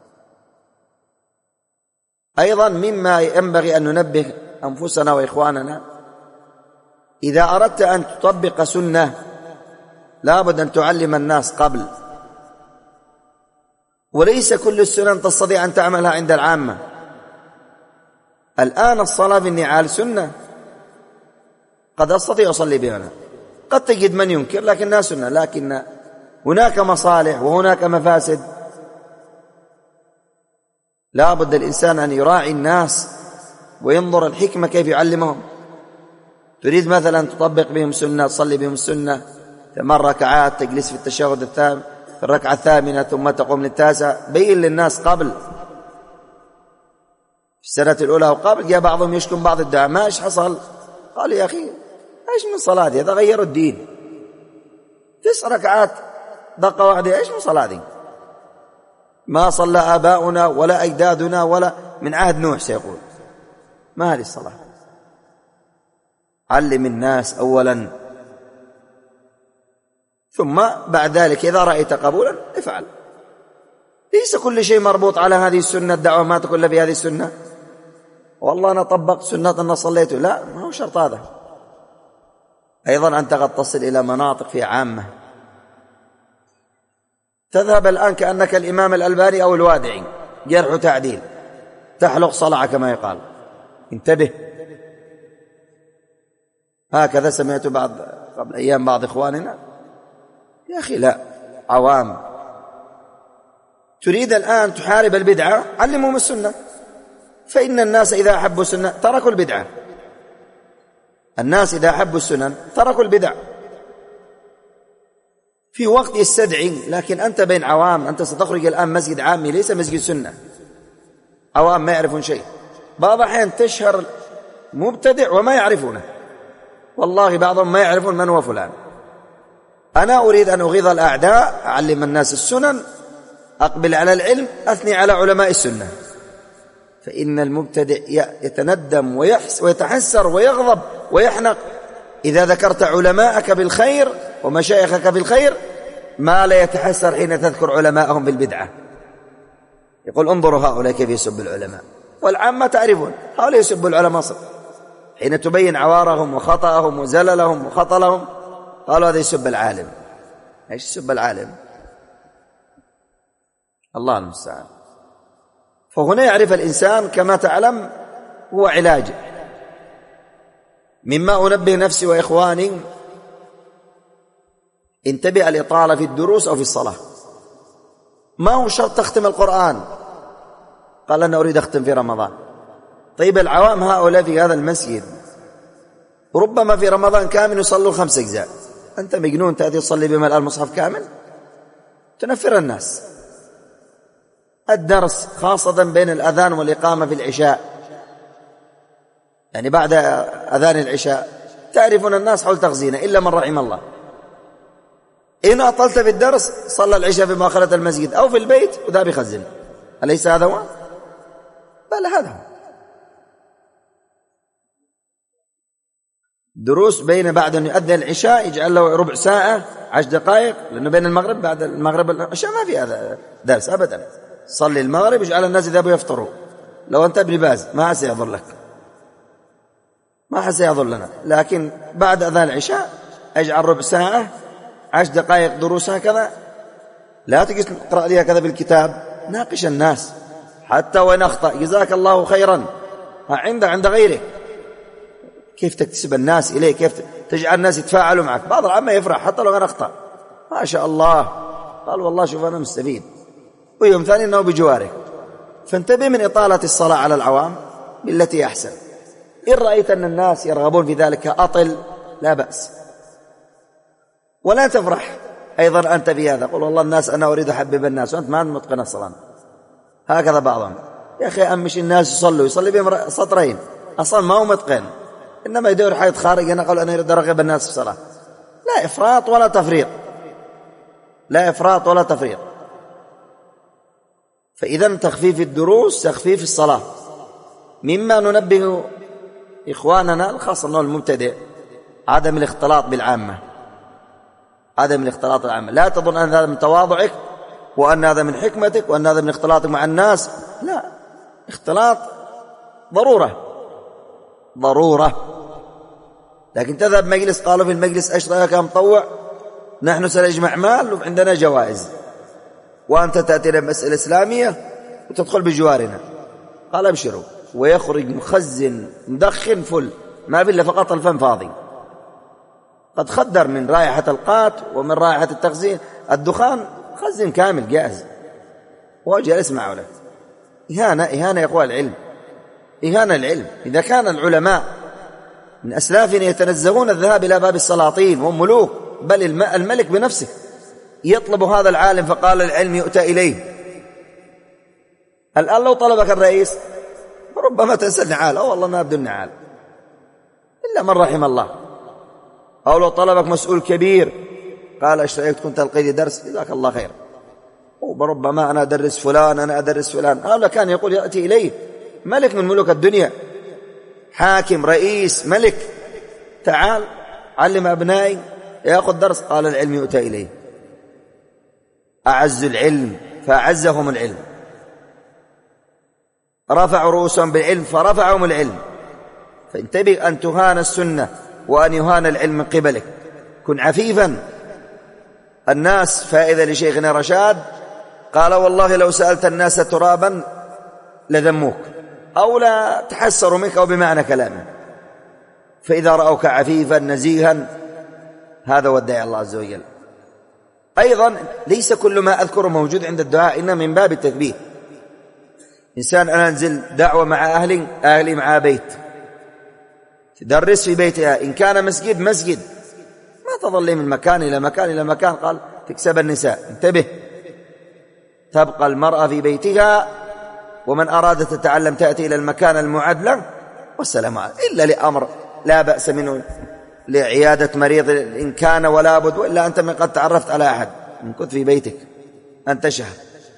أيضا مما ينبغي أن ننبه أنفسنا وإخواننا، إذا أردت أن تطبق سنة لابد أن تعلم الناس قبل، وليس كل السنن تستطيع أن تعملها عند العامة. الآن الصلاة في النعال سنة، قد أستطيع أصلي بها، قد تجد من ينكر لكنها سنة، لكن هناك مصالح وهناك مفاسد، لا بد الإنسان أن يراعي الناس وينظر الحكمة كيف يعلمهم. تريد مثلا تطبق بهم سنة، تصلي بهم السنة ثمان ركعات، تجلس في التشهد الثامن في الركعة الثامنة ثم تقوم للتاسع، بين للناس قبل في السنة الأولى وقبل. جاء بعضهم يشكم بعض الدعاء، ما إيش حصل؟ قال يا أخي إيش من صلاتي؟ هذا غيروا الدين، تسع ركعات دقة واحدة، إيش من صلاتي؟ ما صلى آباؤنا ولا أجدادنا ولا من عهد نوح سيقول، ما هذه الصلاة؟ علم الناس أولا، ثم بعد ذلك إذا رأيت قبولا افعل. ليس كل شيء مربوط على هذه السنة، الدعوة ما تكون في هذه السنة والله أنا طبقت سنة أنا صليت، لا، ما هو شرط هذا. أيضا أنت قد تصل إلى مناطق في عامة، تذهب الآن كأنك الإمام الألباني أو الوادعي، جرح تعديل، تحلق صلعة كما يقال. انتبه، هكذا سمعت بعض قبل أيام بعض إخواننا. يا أخي لا، عوام. تريد الآن تحارب البدعة، علمهم السنة، فإن الناس إذا أحبوا السنة تركوا البدعة. الناس إذا أحبوا السنن تركوا البدع. في وقت يستدعي، لكن أنت بين عوام. أنت ستخرج الآن مسجد عامي ليس مسجد سنة، عوام ما يعرفون شيء. بعض الأحيان تشهر مبتدع وما يعرفونه، والله بعضهم ما يعرفون من هو فلان. أنا أريد أن أغيظ الأعداء، أعلم الناس السنن، أقبل على العلم، أثني على علماء السنة. فإن المبتدع يتندم ويحس ويتحسر ويغضب ويحنق إذا ذكرت علماءك بالخير ومشايخك بالخير، ما لا يتحسر حين تذكر علماءهم بالبدعة. يقول انظروا هؤلاء كيف يسب العلماء، والعامة تعرفون هؤلاء يسب العلماء صدق. حين تبين عوارهم وخطأهم وزللهم وخطلهم قالوا هذا يسب العالم. ايش يسب العالم؟ الله المستعان. فهنا يعرف الإنسان كما تعلم هو علاج. مما أنبه نفسي وإخواني، انتبه الإطالة في الدروس أو في الصلاة. ما هو شرط تختم القرآن. قال أنا أريد أختم في رمضان. طيب العوام هؤلاء في هذا المسجد ربما في رمضان كامل يصلوا خمس أجزاء، أنت مجنون تأتي تصلي بهم الآن المصحف كامل؟ تنفر الناس. الدرس خاصة بين الأذان والإقامة في العشاء، يعني بعد أذان العشاء تعرفون الناس حول تخزينه إلا من رحم الله. إن أطلت في الدرس صلى العشاء في مؤخرة المسجد أو في البيت وذا بيخزن. أليس هذا هو؟ بل هذا هو. دروس بين بعد أن يؤذن العشاء يجعل له ربع ساعة عشر دقائق، لأنه بين المغرب بعد المغرب العشاء ما في هذا درس أبدا. صلي المغرب يجعل الناس يذهبوا يفطروا. لو أنت ابن باز ما سيضر لك، ما سيضر لنا. لكن بعد أذان العشاء اجعل ربع ساعة عشر دقائق دروس هكذا. لا تجلس تقرأ لي هكذا بالكتاب، ناقش الناس حتى وإن أخطأ جزاك الله خيرا عند عند غيرك. كيف تكتسب الناس إليه، كيف تجعل الناس يتفاعلوا معك. بعض العامة يفرح حتى لو أنا أخطأ، ما شاء الله، قال والله شوف أنا مستفيد، ويوم ثاني أنه بجوارك. فانتبه من إطالة الصلاة على العوام بالتي أحسن. إن رأيت أن الناس يرغبون في ذلك أطل، لا بأس، ولا تفرح أيضا أنت بهذا. قل والله الناس أنا أريد أحبب الناس وأنت ما متقن الصلاة. هكذا بعضهم يا أخي أمش الناس يصلوا يصلي بهم سطرين أصلا ما هو متقن، إنما يدور حيث خارج. أنا قال أنا أريد أرغب الناس في الصلاة. لا إفراط ولا تفريط، لا إفراط ولا تفريط. فإذا تخفيف الدروس تخفيف الصلاة. مما ننبه إخواننا خاصة أنه المبتدئ عدم الاختلاط بالعامة، عدم الاختلاط بالعامة. لا تظن أن هذا من تواضعك وأن هذا من حكمتك وأن هذا من اختلاطك مع الناس. لا، اختلاط ضرورة ضرورة. لكن تذهب مجلس قالوا في المجلس أشرك مطوع، نحن سنجمع مال وعندنا جوائز، وأنت تأتي للمسألة الإسلامية وتدخل بجوارنا. قال ابشروا، ويخرج مخزن مدخن فل، ما في إلا فقط الفم فاضي، قد خدر من رائحة القات ومن رائحة التخزين الدخان، خزن كامل جاهز، وجلس معه له. إهانة إهانة يا أخوة العلم، إهانة العلم. إذا كان العلماء من أسلافنا يتنزهون الذهاب إلى باب السلاطين وملوك، بل الملك بنفسه يطلب هذا العالم فقال العلم يؤتى إليه. الآن لو طلبك الرئيس ربما تنسى النعال، أو والله ما أبدو النعال إلا من رحم الله. أو لو طلبك مسؤول كبير قال اشتريت كنت ألقي درس، جزاك الله خير، وربما أنا أدرس فلان أنا أدرس فلان. هذا كان يقول يأتي إليه ملك من ملوك الدنيا، حاكم رئيس ملك، تعال علم أبنائي يأخذ درس، قال العلم يؤتى إليه. أعز العلم فأعزهم العلم، رفعوا رؤوسهم بالعلم فرفعهم العلم. فانتبه أن تهان السنة وأن يهان العلم من قبلك. كن عفيفا. الناس فائدة لشيخنا رشاد قال والله لو سألت الناس ترابا لذموك أو لا تحسروا منك أو بمعنى كلامه. فإذا رأوك عفيفا نزيها، هذا هو الداعي الله عز وجل. أيضا ليس كل ما أذكره موجود عند الدعاء، إنما من باب التثبيت. إنسان أنا أنزل دعوة مع أهلي أهلي مع بيت، تدرس في بيتها، إن كان مسجد مسجد، ما تظلي من مكان إلى مكان إلى مكان. قال تكسب النساء، انتبه، تبقى المرأة في بيتها، ومن أراد تتعلم تأتي إلى المكان المعد له، والسلام عليكم، إلا لأمر لا بأس منه، لعيادة مريض إن كان ولا بد، وإلا أنت من قد تعرفت على أحد، امكث في بيتك أنت شهر،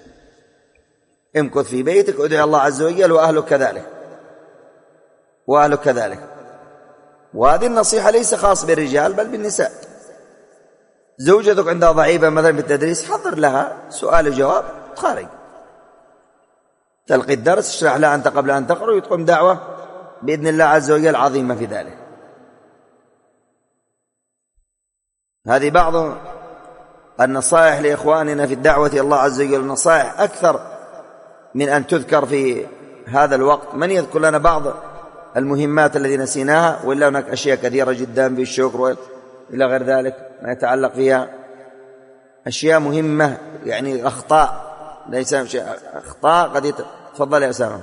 امكث في بيتك، ادعي الله عز وجل، وأهلك كذلك وأهلك كذلك. وهذه النصيحة ليس خاص بالرجال بل بالنساء. زوجتك عندها ضعيفة مثلا بالتدريس، حضر لها سؤال وجواب خارج، تلقي الدرس، اشرح لها أنت قبل أن تقرأ، وتقوم دعوة بإذن الله عز وجل عظيمة في ذلك. هذه بعض النصائح لإخواننا في الدعوة إلى الله عز وجل، نصائح أكثر من أن تذكر في هذا الوقت. من يذكر لنا بعض المهمات التي نسيناها؟ وإلا هناك أشياء كثيرة جدا في الشكر وإلى غير ذلك ما يتعلق فيها، أشياء مهمة، يعني أخطاء، ليس أخطاء قد يت... تفضل يا أسامة.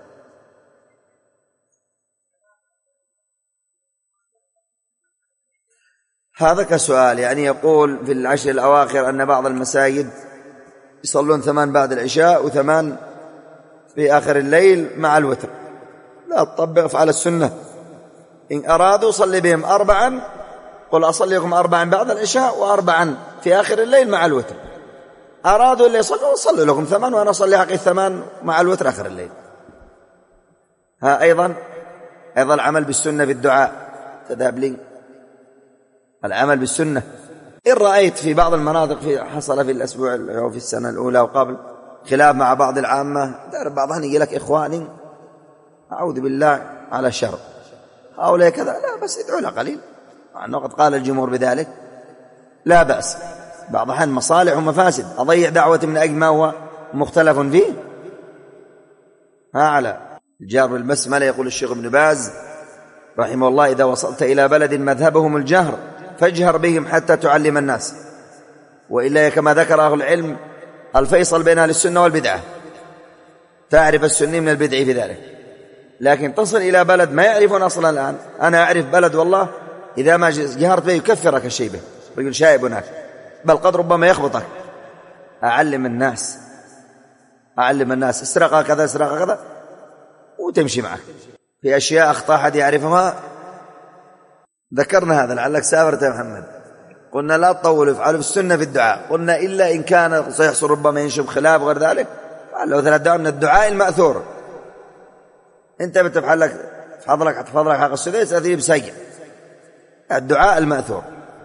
هذا كسؤال، يعني يقول في العشر الأواخر أن بعض المساجد يصلون ثمان بعد العشاء وثمان في آخر الليل مع الوتر، لا تطبق افعال السنة. إن أرادوا صلي بهم أربعا، قل أصلي لكم أربعا بعد العشاء وأربعا في آخر الليل مع الوتر. أرادوا اللي يصلوا صلوا لكم ثمان، وأنا أصلي حقي الثمان مع الوتر آخر الليل. ها أيضا أيضا العمل بالسنة بالدعاء، تذهب لي العمل بالسنة. إن رأيت في بعض المناطق في حصل في الأسبوع أو في السنة الأولى وقبل خلاف مع بعض العامة، تعرف بعضهم يجي لك إخواني أعوذ بالله على الشر هؤلاء كذا، لا بس ادعوا له قليل، أنه قد قال الجمهور بذلك، لا بأس. بعض الأحيان مصالح ومفاسد، أضيع دعوة من أجل ما هو مختلف فيه. ها على الجار بالبسملة، يقول الشيخ ابن باز رحمه الله: إذا وصلت إلى بلد مذهبهم الجهر فاجهر بهم حتى تعلم الناس، وإلا كما ذكر أهل العلم الفيصل بين أهل السنة والبدعة، تعرف السني من البدعي في ذلك. لكن تصل إلى بلد ما يعرفون أصلا. الآن أنا أعرف بلد والله إذا ما جهرت به يكفرك الشيء به، يقول شايب هناك، بل قد ربما يخبطك. أعلم الناس أعلم الناس اسرق كذا اسرق كذا، وتمشي معك. في أشياء أخطاء حد يعرفها، ذكرنا هذا لعلك سافرت يا محمد، قلنا لا تطولوا، افعلوا في السنة في الدعاء، قلنا إلا إن كان سيحصل ربما ينشب خلاف غير ذلك، فعلوا ثلاث دعاء من الدعاء المأثور. انت بتفعل لك تحفظ لك تحفظ لك حق السديس أثيب سيء، الدعاء المأثور.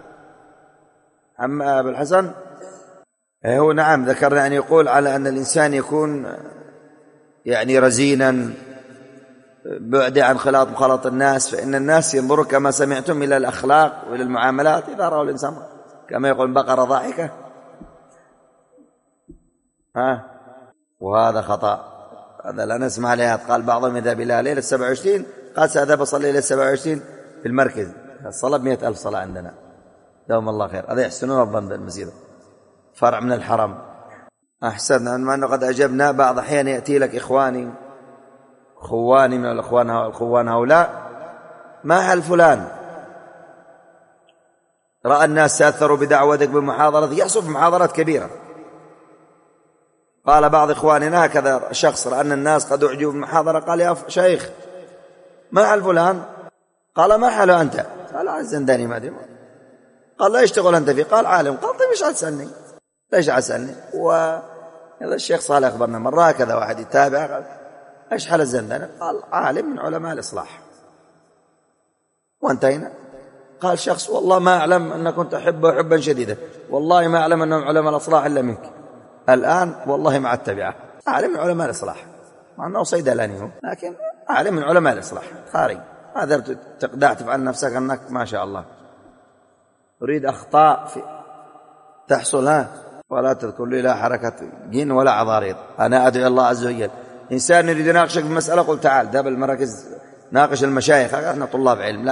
أما أبو الحسن هو نعم ذكرنا أن يقول على أن الإنسان يكون يعني رزينا بعد عن خلاط مخالط الناس، فإن الناس ينظروا كما سمعتم إلى الأخلاق وإلى المعاملات. إذا رأوا الإنسان كما يقول بقرة ضاحكة، ها، وهذا خطأ. هذا لا نسمع عليها. قال بعضهم إذا بلا ليلة السبع وعشرين قال سأذهب أصلي ليلة السبع وعشرين في المركز، الصلاة بمئة ألف صلاة عندنا، دوم الله خير. هذا يحسنون الظن بالمسجد، فرع من الحرم. أحسن، ما أنه قد أجبنا. بعض أحيان يأتي لك إخواني خواني من الأخوان الخوان هؤلاء، ما حل فلان رأى الناس تأثروا بدعوتك بمحاضرة، يحصل في محاضرات كبيرة. قال بعض إخواننا هكذا شخص رأى أن الناس قد أعجبوا بالمحاضرة، قال يا شيخ ما حل فلان؟ قال ما حله أنت؟ قال الزنداني ما أدري. قال لا يشتغل أنت فيه؟ قال عالم. قال طيب إيش عتسألني؟ ليش عتسألني؟ وهذا الشيخ صالح أخبرنا مرة هكذا واحد يتابع، قال ايش حال الزنداني؟ قال عالم من علماء الإصلاح، وانتهينا. قال شخص والله ما أعلم أن كنت أحبه حبا شديدا، والله ما أعلم أنهم علماء الإصلاح إلا منك، الآن والله مع التبعة. عالم من علماء الإصلاح، مع أنه صيدلاني هو، لكن عالم من علماء الإصلاح خارج. هذا تقدع تفعل نفسك أنك ما شاء الله. أريد أخطاء في تحصل، ها، ولا تذكر لي لا حركة جن ولا عضاريض. أنا أدعو الله عز وجل. إنسان يريد يناقشك في مسألة قل تعال ذهب المراكز ناقش المشايخ، احنا طلاب علم، لكن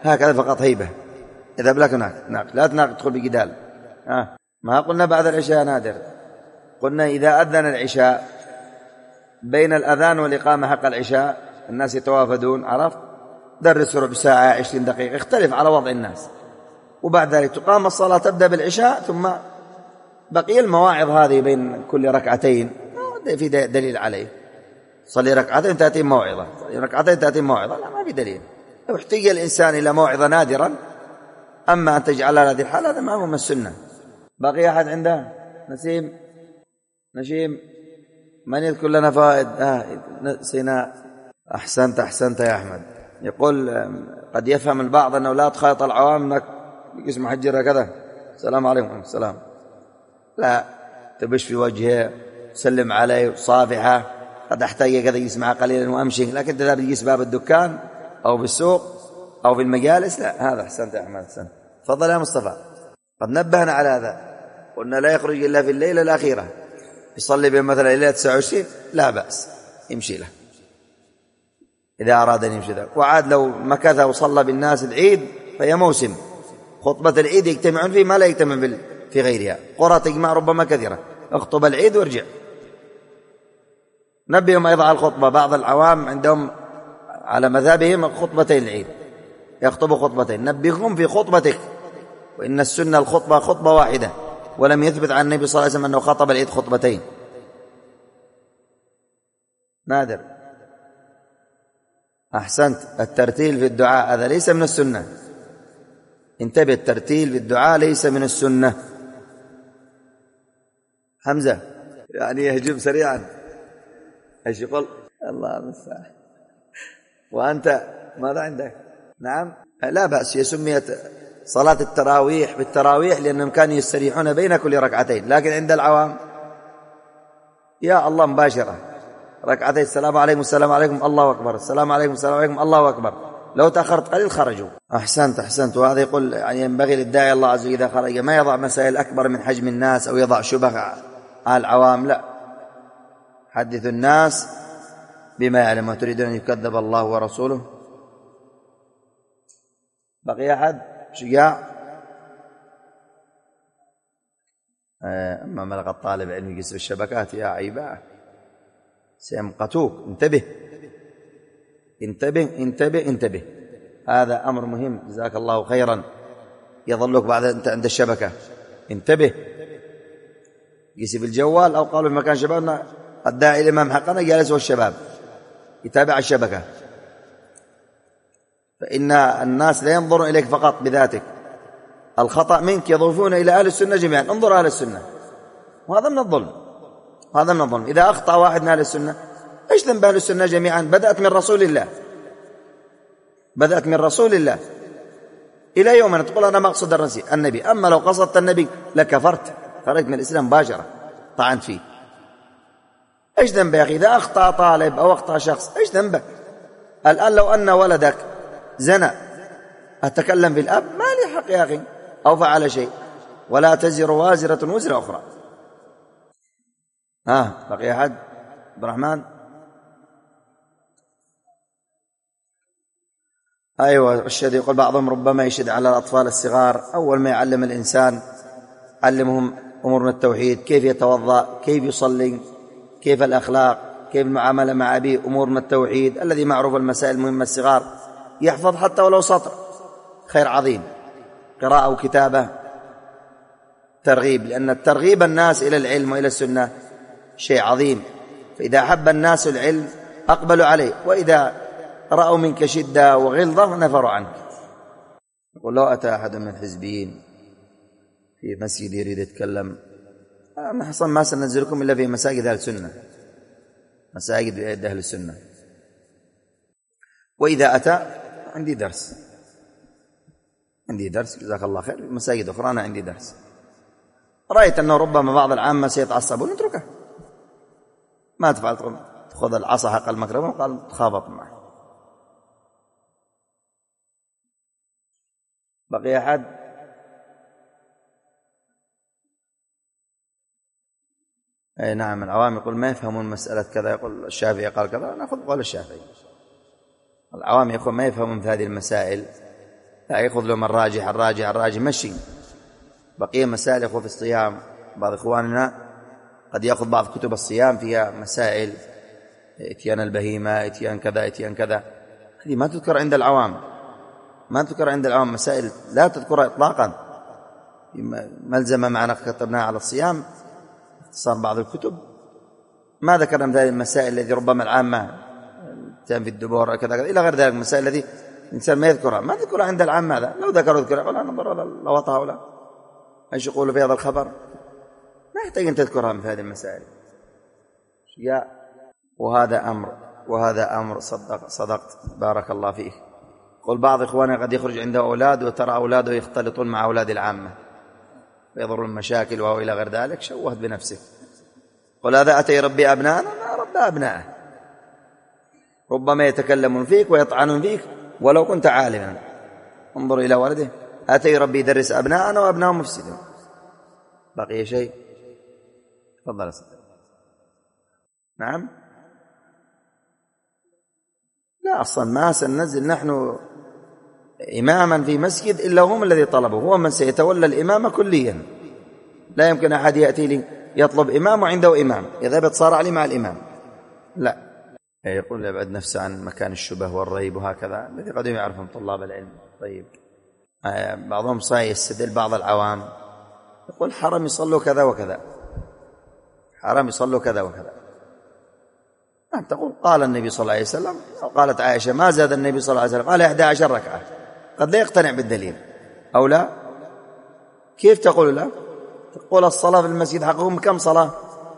هكذا فقط هيبة. إذا بلك ناقد لا تناقض تدخل بجدال. آه. ما قلنا بعد العشاء نادر، قلنا إذا أذن العشاء بين الأذان والإقامة حق العشاء الناس يتوافدون، عرفت، درس ربع ساعة عشرين دقيقة، اختلف على وضع الناس، وبعد ذلك تقام الصلاة تبدأ بالعشاء، ثم بقي المواعظ هذه بين كل ركعتين في دليل عليه. صلي ركعتين تأتي موعظة، صلي ركعتين تأتي موعظة، لا ما في دليل. لو احتاج الإنسان إلى موعظة نادرا، أما أن تجعل هذه الحالة هذا ما هو من السنة. بقي أحد عنده؟ نسيم نشيم من يذكر لنا فائد؟ آه سيناء. أحسنت أحسنت يا أحمد. يقول قد يفهم البعض أنه لا تخاطب العوام أنك اسم حجر كذا، السلام عليكم. السلام، لا تبش في وجهه، سلم عليه صافحة، قد أحتاج كذا يسمع قليلا وأمشي، لكن تذهب تجلس باب الدكان أو بالسوق أو في المجالس، لا. هذا أحسنت يا أحمد، أحسنت. تفضل يا مصطفى. قد نبهنا على هذا، قلنا لا يخرج إلا في الليلة الأخيرة، يصلي بهم مثلا ليلة تسعة وعشرين لا بأس، يمشي له إذا أراد أن يمشي له. وعاد لو مكث وصلى بالناس العيد فهي موسم، خطبة العيد يجتمعون فيه ما لا يجتمع في غيرها، قرى تجمع ربما كثيرة، اخطب العيد وارجع. نبههم أيضا على الخطبة، بعض العوام عندهم على مذهبهم خطبتين العيد، يخطبوا خطبتين، نبههم في خطبتك، وإن السنة الخطبة خطبة واحدة، ولم يثبت عن النبي صلى الله عليه وسلم أنه خطب العيد خطبتين. نادر أحسنت. الترتيل في الدعاء هذا ليس من السنة، انتبه، الترتيل في الدعاء ليس من السنة. حمزة يعني يهجم سريعا، ايش يقول؟ الله المستعان. وأنت ماذا عندك؟ نعم لا بأس، هي سميت صلاة التراويح بالتراويح لأنهم كانوا يستريحون بين كل ركعتين، لكن عند العوام يا الله مباشرة، ركعتين السلام عليكم السلام عليكم الله أكبر، السلام عليكم السلام عليكم الله أكبر، لو تأخرت قليل خرجوا. أحسنت أحسنت. وهذا يقول يعني ينبغي للداعي الله عز وجل إذا خرج ما يضع مسائل أكبر من حجم الناس أو يضع شبه على العوام، لا، حدث الناس بما يعلم، تريدون أن يكذب الله ورسوله. بقي أحد شجاع؟ أما ملغ الطالب علم يقيس بالشبكات يا عيباه سيمقتوك. انتبه انتبه انتبه انتبه، هذا أمر مهم، جزاك الله خيرا. يظلك بعد أنت عند الشبكة، انتبه، قيس بالجوال أو قالوا بمكان شبابنا الداعي الإمام حقنا جالس والشباب يتابع الشبكة، فإن الناس لا ينظرون إليك فقط بذاتك، الخطأ منك يضيفون إلى أهل السنة جميعا. انظر أهل السنة، وهذا من الظلم، هذا من الظلم. إذا أخطأ واحد من أهل السنة إيش ذنب أهل السنة جميعا؟ بدأت من رسول الله، بدأت من رسول الله إلى يومنا تقول أنا ما أقصد النبي، أما لو قصدت النبي لكفرت، خرجت من الإسلام مباشرة، طعنت فيه. إيش ذنب يا أخي إذا أخطأ طالب أو أخطأ شخص؟ إيش ذنبك؟ الآن لو أن ولدك زنى أتكلم بالأب؟ ما لي حق يا أخي، أو فعل شيء، ولا تزر وازرة وزر أخرى. ها آه بقي أحد؟ عبد الرحمن؟ أيوة. الشهد يقول بعضهم ربما يشد على الأطفال الصغار، أول ما يعلم الإنسان علمهم أمور من التوحيد، كيف يتوضأ، كيف يصلي، كيف الأخلاق، كيف المعاملة مع أبيه، أمور من التوحيد الذي معروف المسائل المهمة الصغار، يحفظ حتى ولو سطر، خير عظيم. قراءة وكتابة، ترغيب، لأن الترغيب الناس إلى العلم وإلى السنة شيء عظيم، فإذا أحب الناس العلم أقبلوا عليه، وإذا رأوا منك شدة وغلظة نفروا عنك. يقول لو أتى أحد من الحزبيين في مسجد يريد يتكلم، ما حصل ما سننزلكم إلا في مساجد أهل السنة، مساجد أهل السنة. وإذا أتى عندي درس، عندي درس جزاك الله خير، مساجد أخرى أنا عندي درس، رأيت أنه ربما بعض العامة سيتعصبون، اتركه، ما تفعل، خذ العصا حق المكرمة وقال تخابط معه. بقي أحد؟ أي نعم. العوام يقول ما يفهمون مسألة كذا، يقول الشافعي قال كذا، نأخذ قول الشافعي. العوام يقول ما يفهمون في هذه المسائل، لا يأخذ لهم الراجح الراجح الراجح مشي. بقية مسائل في الصيام بعض إخواننا قد يأخذ بعض كتب الصيام فيها مسائل اتيان البهيمة اتيان كذا اتيان كذا، هذه ما تذكر عند العوام، ما تذكر عند العوام، مسائل لا تذكرها إطلاقا. ملزمة معنا كتبناها على الصيام اختصار بعض الكتب ما ذكرنا مثل المسائل التي ربما العامة تام في الدبور كذا كذا إلى غير ذلك، المسائل التي الإنسان ما يذكرها ما تذكرها عند العامة. هذا لو ذكروا يذكرها ولا نظر لوطها ولا ايش يقولوا في هذا الخبر، ما يحتاج أن تذكرها مثل هذه المسائل. يا وهذا أمر وهذا أمر صدق صدقت بارك الله فيك. قل بعض إخواننا قد يخرج عنده أولاد وترى أولاده يختلطون مع أولاد العامة ويضرون المشاكل وهو إلى غير ذلك، شوهت بنفسه. قل هذا أتى يربي أبناءنا، ما ربى أبناءه، ربما يتكلمون فيك ويطعنون فيك ولو كنت عالما. انظر إلى ولده أتى يربي يدرس أبناءنا وأبناء مفسدون. بقي شيء؟ تفضل يا صديقي. نعم. لا أصلا ما سننزل نحن إماما في مسجد إلا هم الذي طلبه، هو من سيتولى الإمامة كليا. لا يمكن أحد يأتي لي يطلب إمام وعنده إمام إذا بتصارع علي مع الإمام، لا. يقول يبعد نفسه عن مكان الشبه والريب وهكذا الذي قد يعرفهم طلاب العلم. طيب بعضهم صحيح يستدل بعض العوام يقول حرام يصلوا كذا وكذا، حرام يصلوا كذا وكذا. أنت تقول قال النبي صلى الله عليه وسلم، قالت عائشة ما زاد النبي صلى الله عليه وسلم قال إحدى عشر ركعة، قد لا يقتنع بالدليل أو لا. كيف تقول لا؟ تقول الصلاة في المسجد حقهم كم صلاة،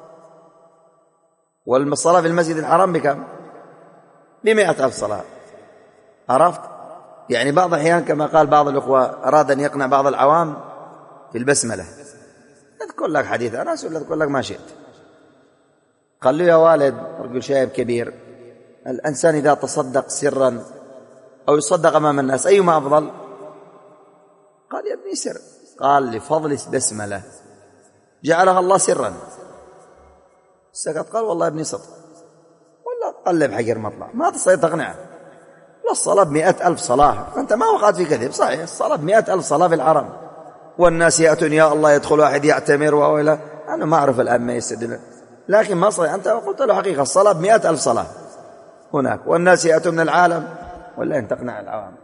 والصلاة في المسجد الحرام بكم؟ بمئة ألف صلاة. عرفت؟ يعني بعض الأحيان كما قال بعض الأخوة أراد أن يقنع بعض العوام في البسملة، أذكر لك حديث أنس ولا أذكر لك ما شئت. قال له يا والد رجل شايب كبير، الإنسان إذا تصدق سرا أو يصدق أمام الناس أيما أفضل؟ قال يا ابني سر. قال لفضل بسملة جعلها الله سرا. سكت. قال والله ابني صدق، ولا قلب حجر مطلع ما تستطيع تقنعه. والصلاة بمئة ألف صلاة، فأنت ما وقعت في كذب. صحيح الصلاة بمئة ألف صلاة في الحرم، والناس يأتون يا الله يدخل واحد يعتمر وإلى أنا ما أعرف الآن ما يستدل، لكن ما صحيح. أنت قلت له حقيقة الصلاة بمئة ألف صلاة هناك، والناس يأتون من العالم، ولا أن تقنع العوام.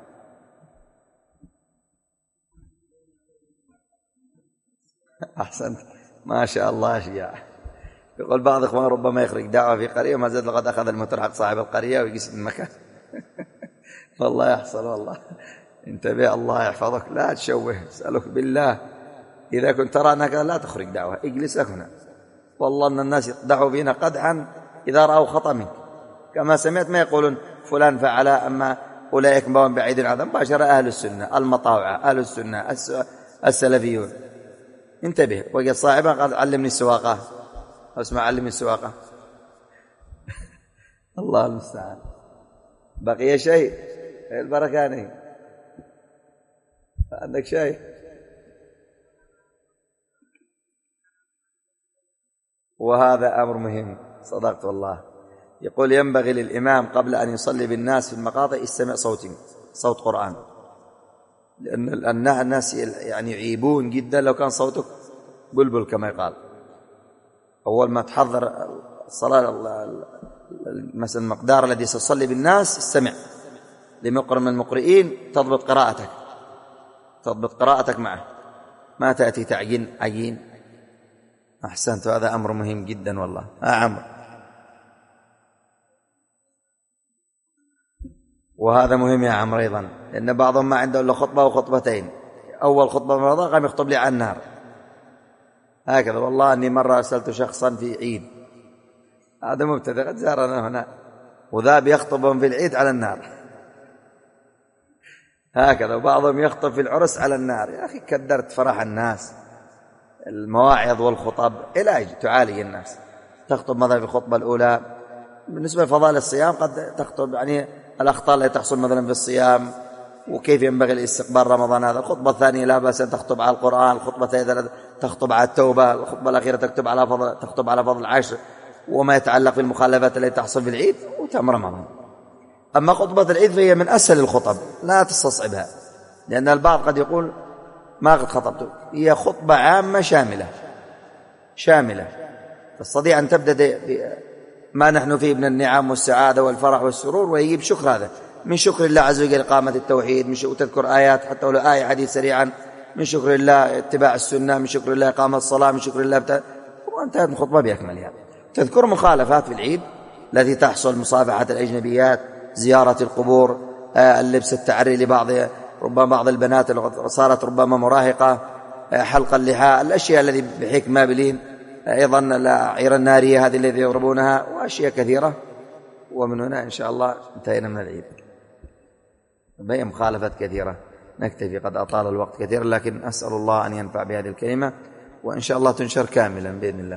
أحسنت ما شاء الله شجاع. يقول بعض إخوان ربما يخرج دعوة في قرية ما زاد لقد أخذ المتر حق صاحب القرية ويقيس المكان. والله يحصل والله. انتبه الله يحفظك، لا تشوه. اسألك بالله إذا كنت ترى أنك لا تخرج دعوة اجلس لك هنا، والله أن الناس يقدحوا فينا قدحا إذا رأوا خطأ منك. كما سمعت ما يقولون فلان فعل أما أولئك بهم بعيد عن مباشرة أهل السنة المطاوعة أهل السنة السلفيون. انتبه. وقال صاحبه قال علمني السواقة، اسمع علمني السواقة. الله المستعان. بقي شيء البركاني عندك شيء؟ وهذا أمر مهم صدقت والله. يقول ينبغي للإمام قبل أن يصلي بالناس في المقاطع يستمع صوت صوت قرآن، لأن الناس يعني يعيبون جدا لو كان صوتك بلبل كما يقال. أول ما تحضر الصلاة مثلا المقدار الذي ستصلي بالناس استمع لمقرئ من المقرئين، تضبط قراءتك تضبط قراءتك معه، ما تأتي تعجين عجين. أحسنت. هذا أمر مهم جدا والله. آه عمرو. وهذا مهم يا عمرو أيضا، لأن بعضهم ما عنده إلا خطبة وخطبتين. أول خطبة من رمضان قام يخطب لي عن النار هكذا. والله أني مرة أرسلت شخصا في عيد، هذا مبتدئ قد زارنا هنا، وذاب يخطبهم في العيد على النار هكذا، وبعضهم يخطب في العرس على النار. يا أخي كدرت فرح الناس. المواعظ والخطب علاج تعالج الناس. تخطب مثلا في الخطبة الأولى بالنسبة لفضائل الصيام قد تخطب يعني الأخطاء التي تحصل مثلا في الصيام وكيف ينبغي الاستقبال رمضان. هذا الخطبة الثانية لا بأس أن تخطب على القرآن، الخطبة الثالثة تخطب على التوبة، الخطبة الأخيرة تكتب على فضل تخطب على فضل العشر وما يتعلق بالمخالفات التي تحصل في العيد وتم رمضان. أما خطبة العيد فهي من أسهل الخطب لا تستصعبها، لأن البعض قد يقول ما قد خطبت، هي خطبة عامة شاملة شاملة تستطيع أن تبدأ ما نحن فيه من النعم والسعادة والفرح والسرور، ويجيب شكر هذا من شكر الله عز وجل إقامة التوحيد، من شكر تذكر آيات حتى ولو آية حديث سريعا، من شكر الله اتباع السنة، من شكر الله إقامة الصلاة، من شكر الله بتا... وانتهت الخطبة بأكملها. تذكر مخالفات في العيد التي تحصل، مصافحة الأجنبيات، زيارة القبور، اللبس التعري لبعض ربما بعض البنات صارت ربما مراهقة، حلق اللحاء، الأشياء التي بحكمة بلين، أيضا العير النارية هذه التي يضربونها، وأشياء كثيرة. ومن هنا إن شاء الله انتهينا من العيد. بقي مخالفات كثيرة، نكتفي قد أطال الوقت كثيرا، لكن أسأل الله أن ينفع بهذه الكلمة، وإن شاء الله تنشر كاملا بإذن الله.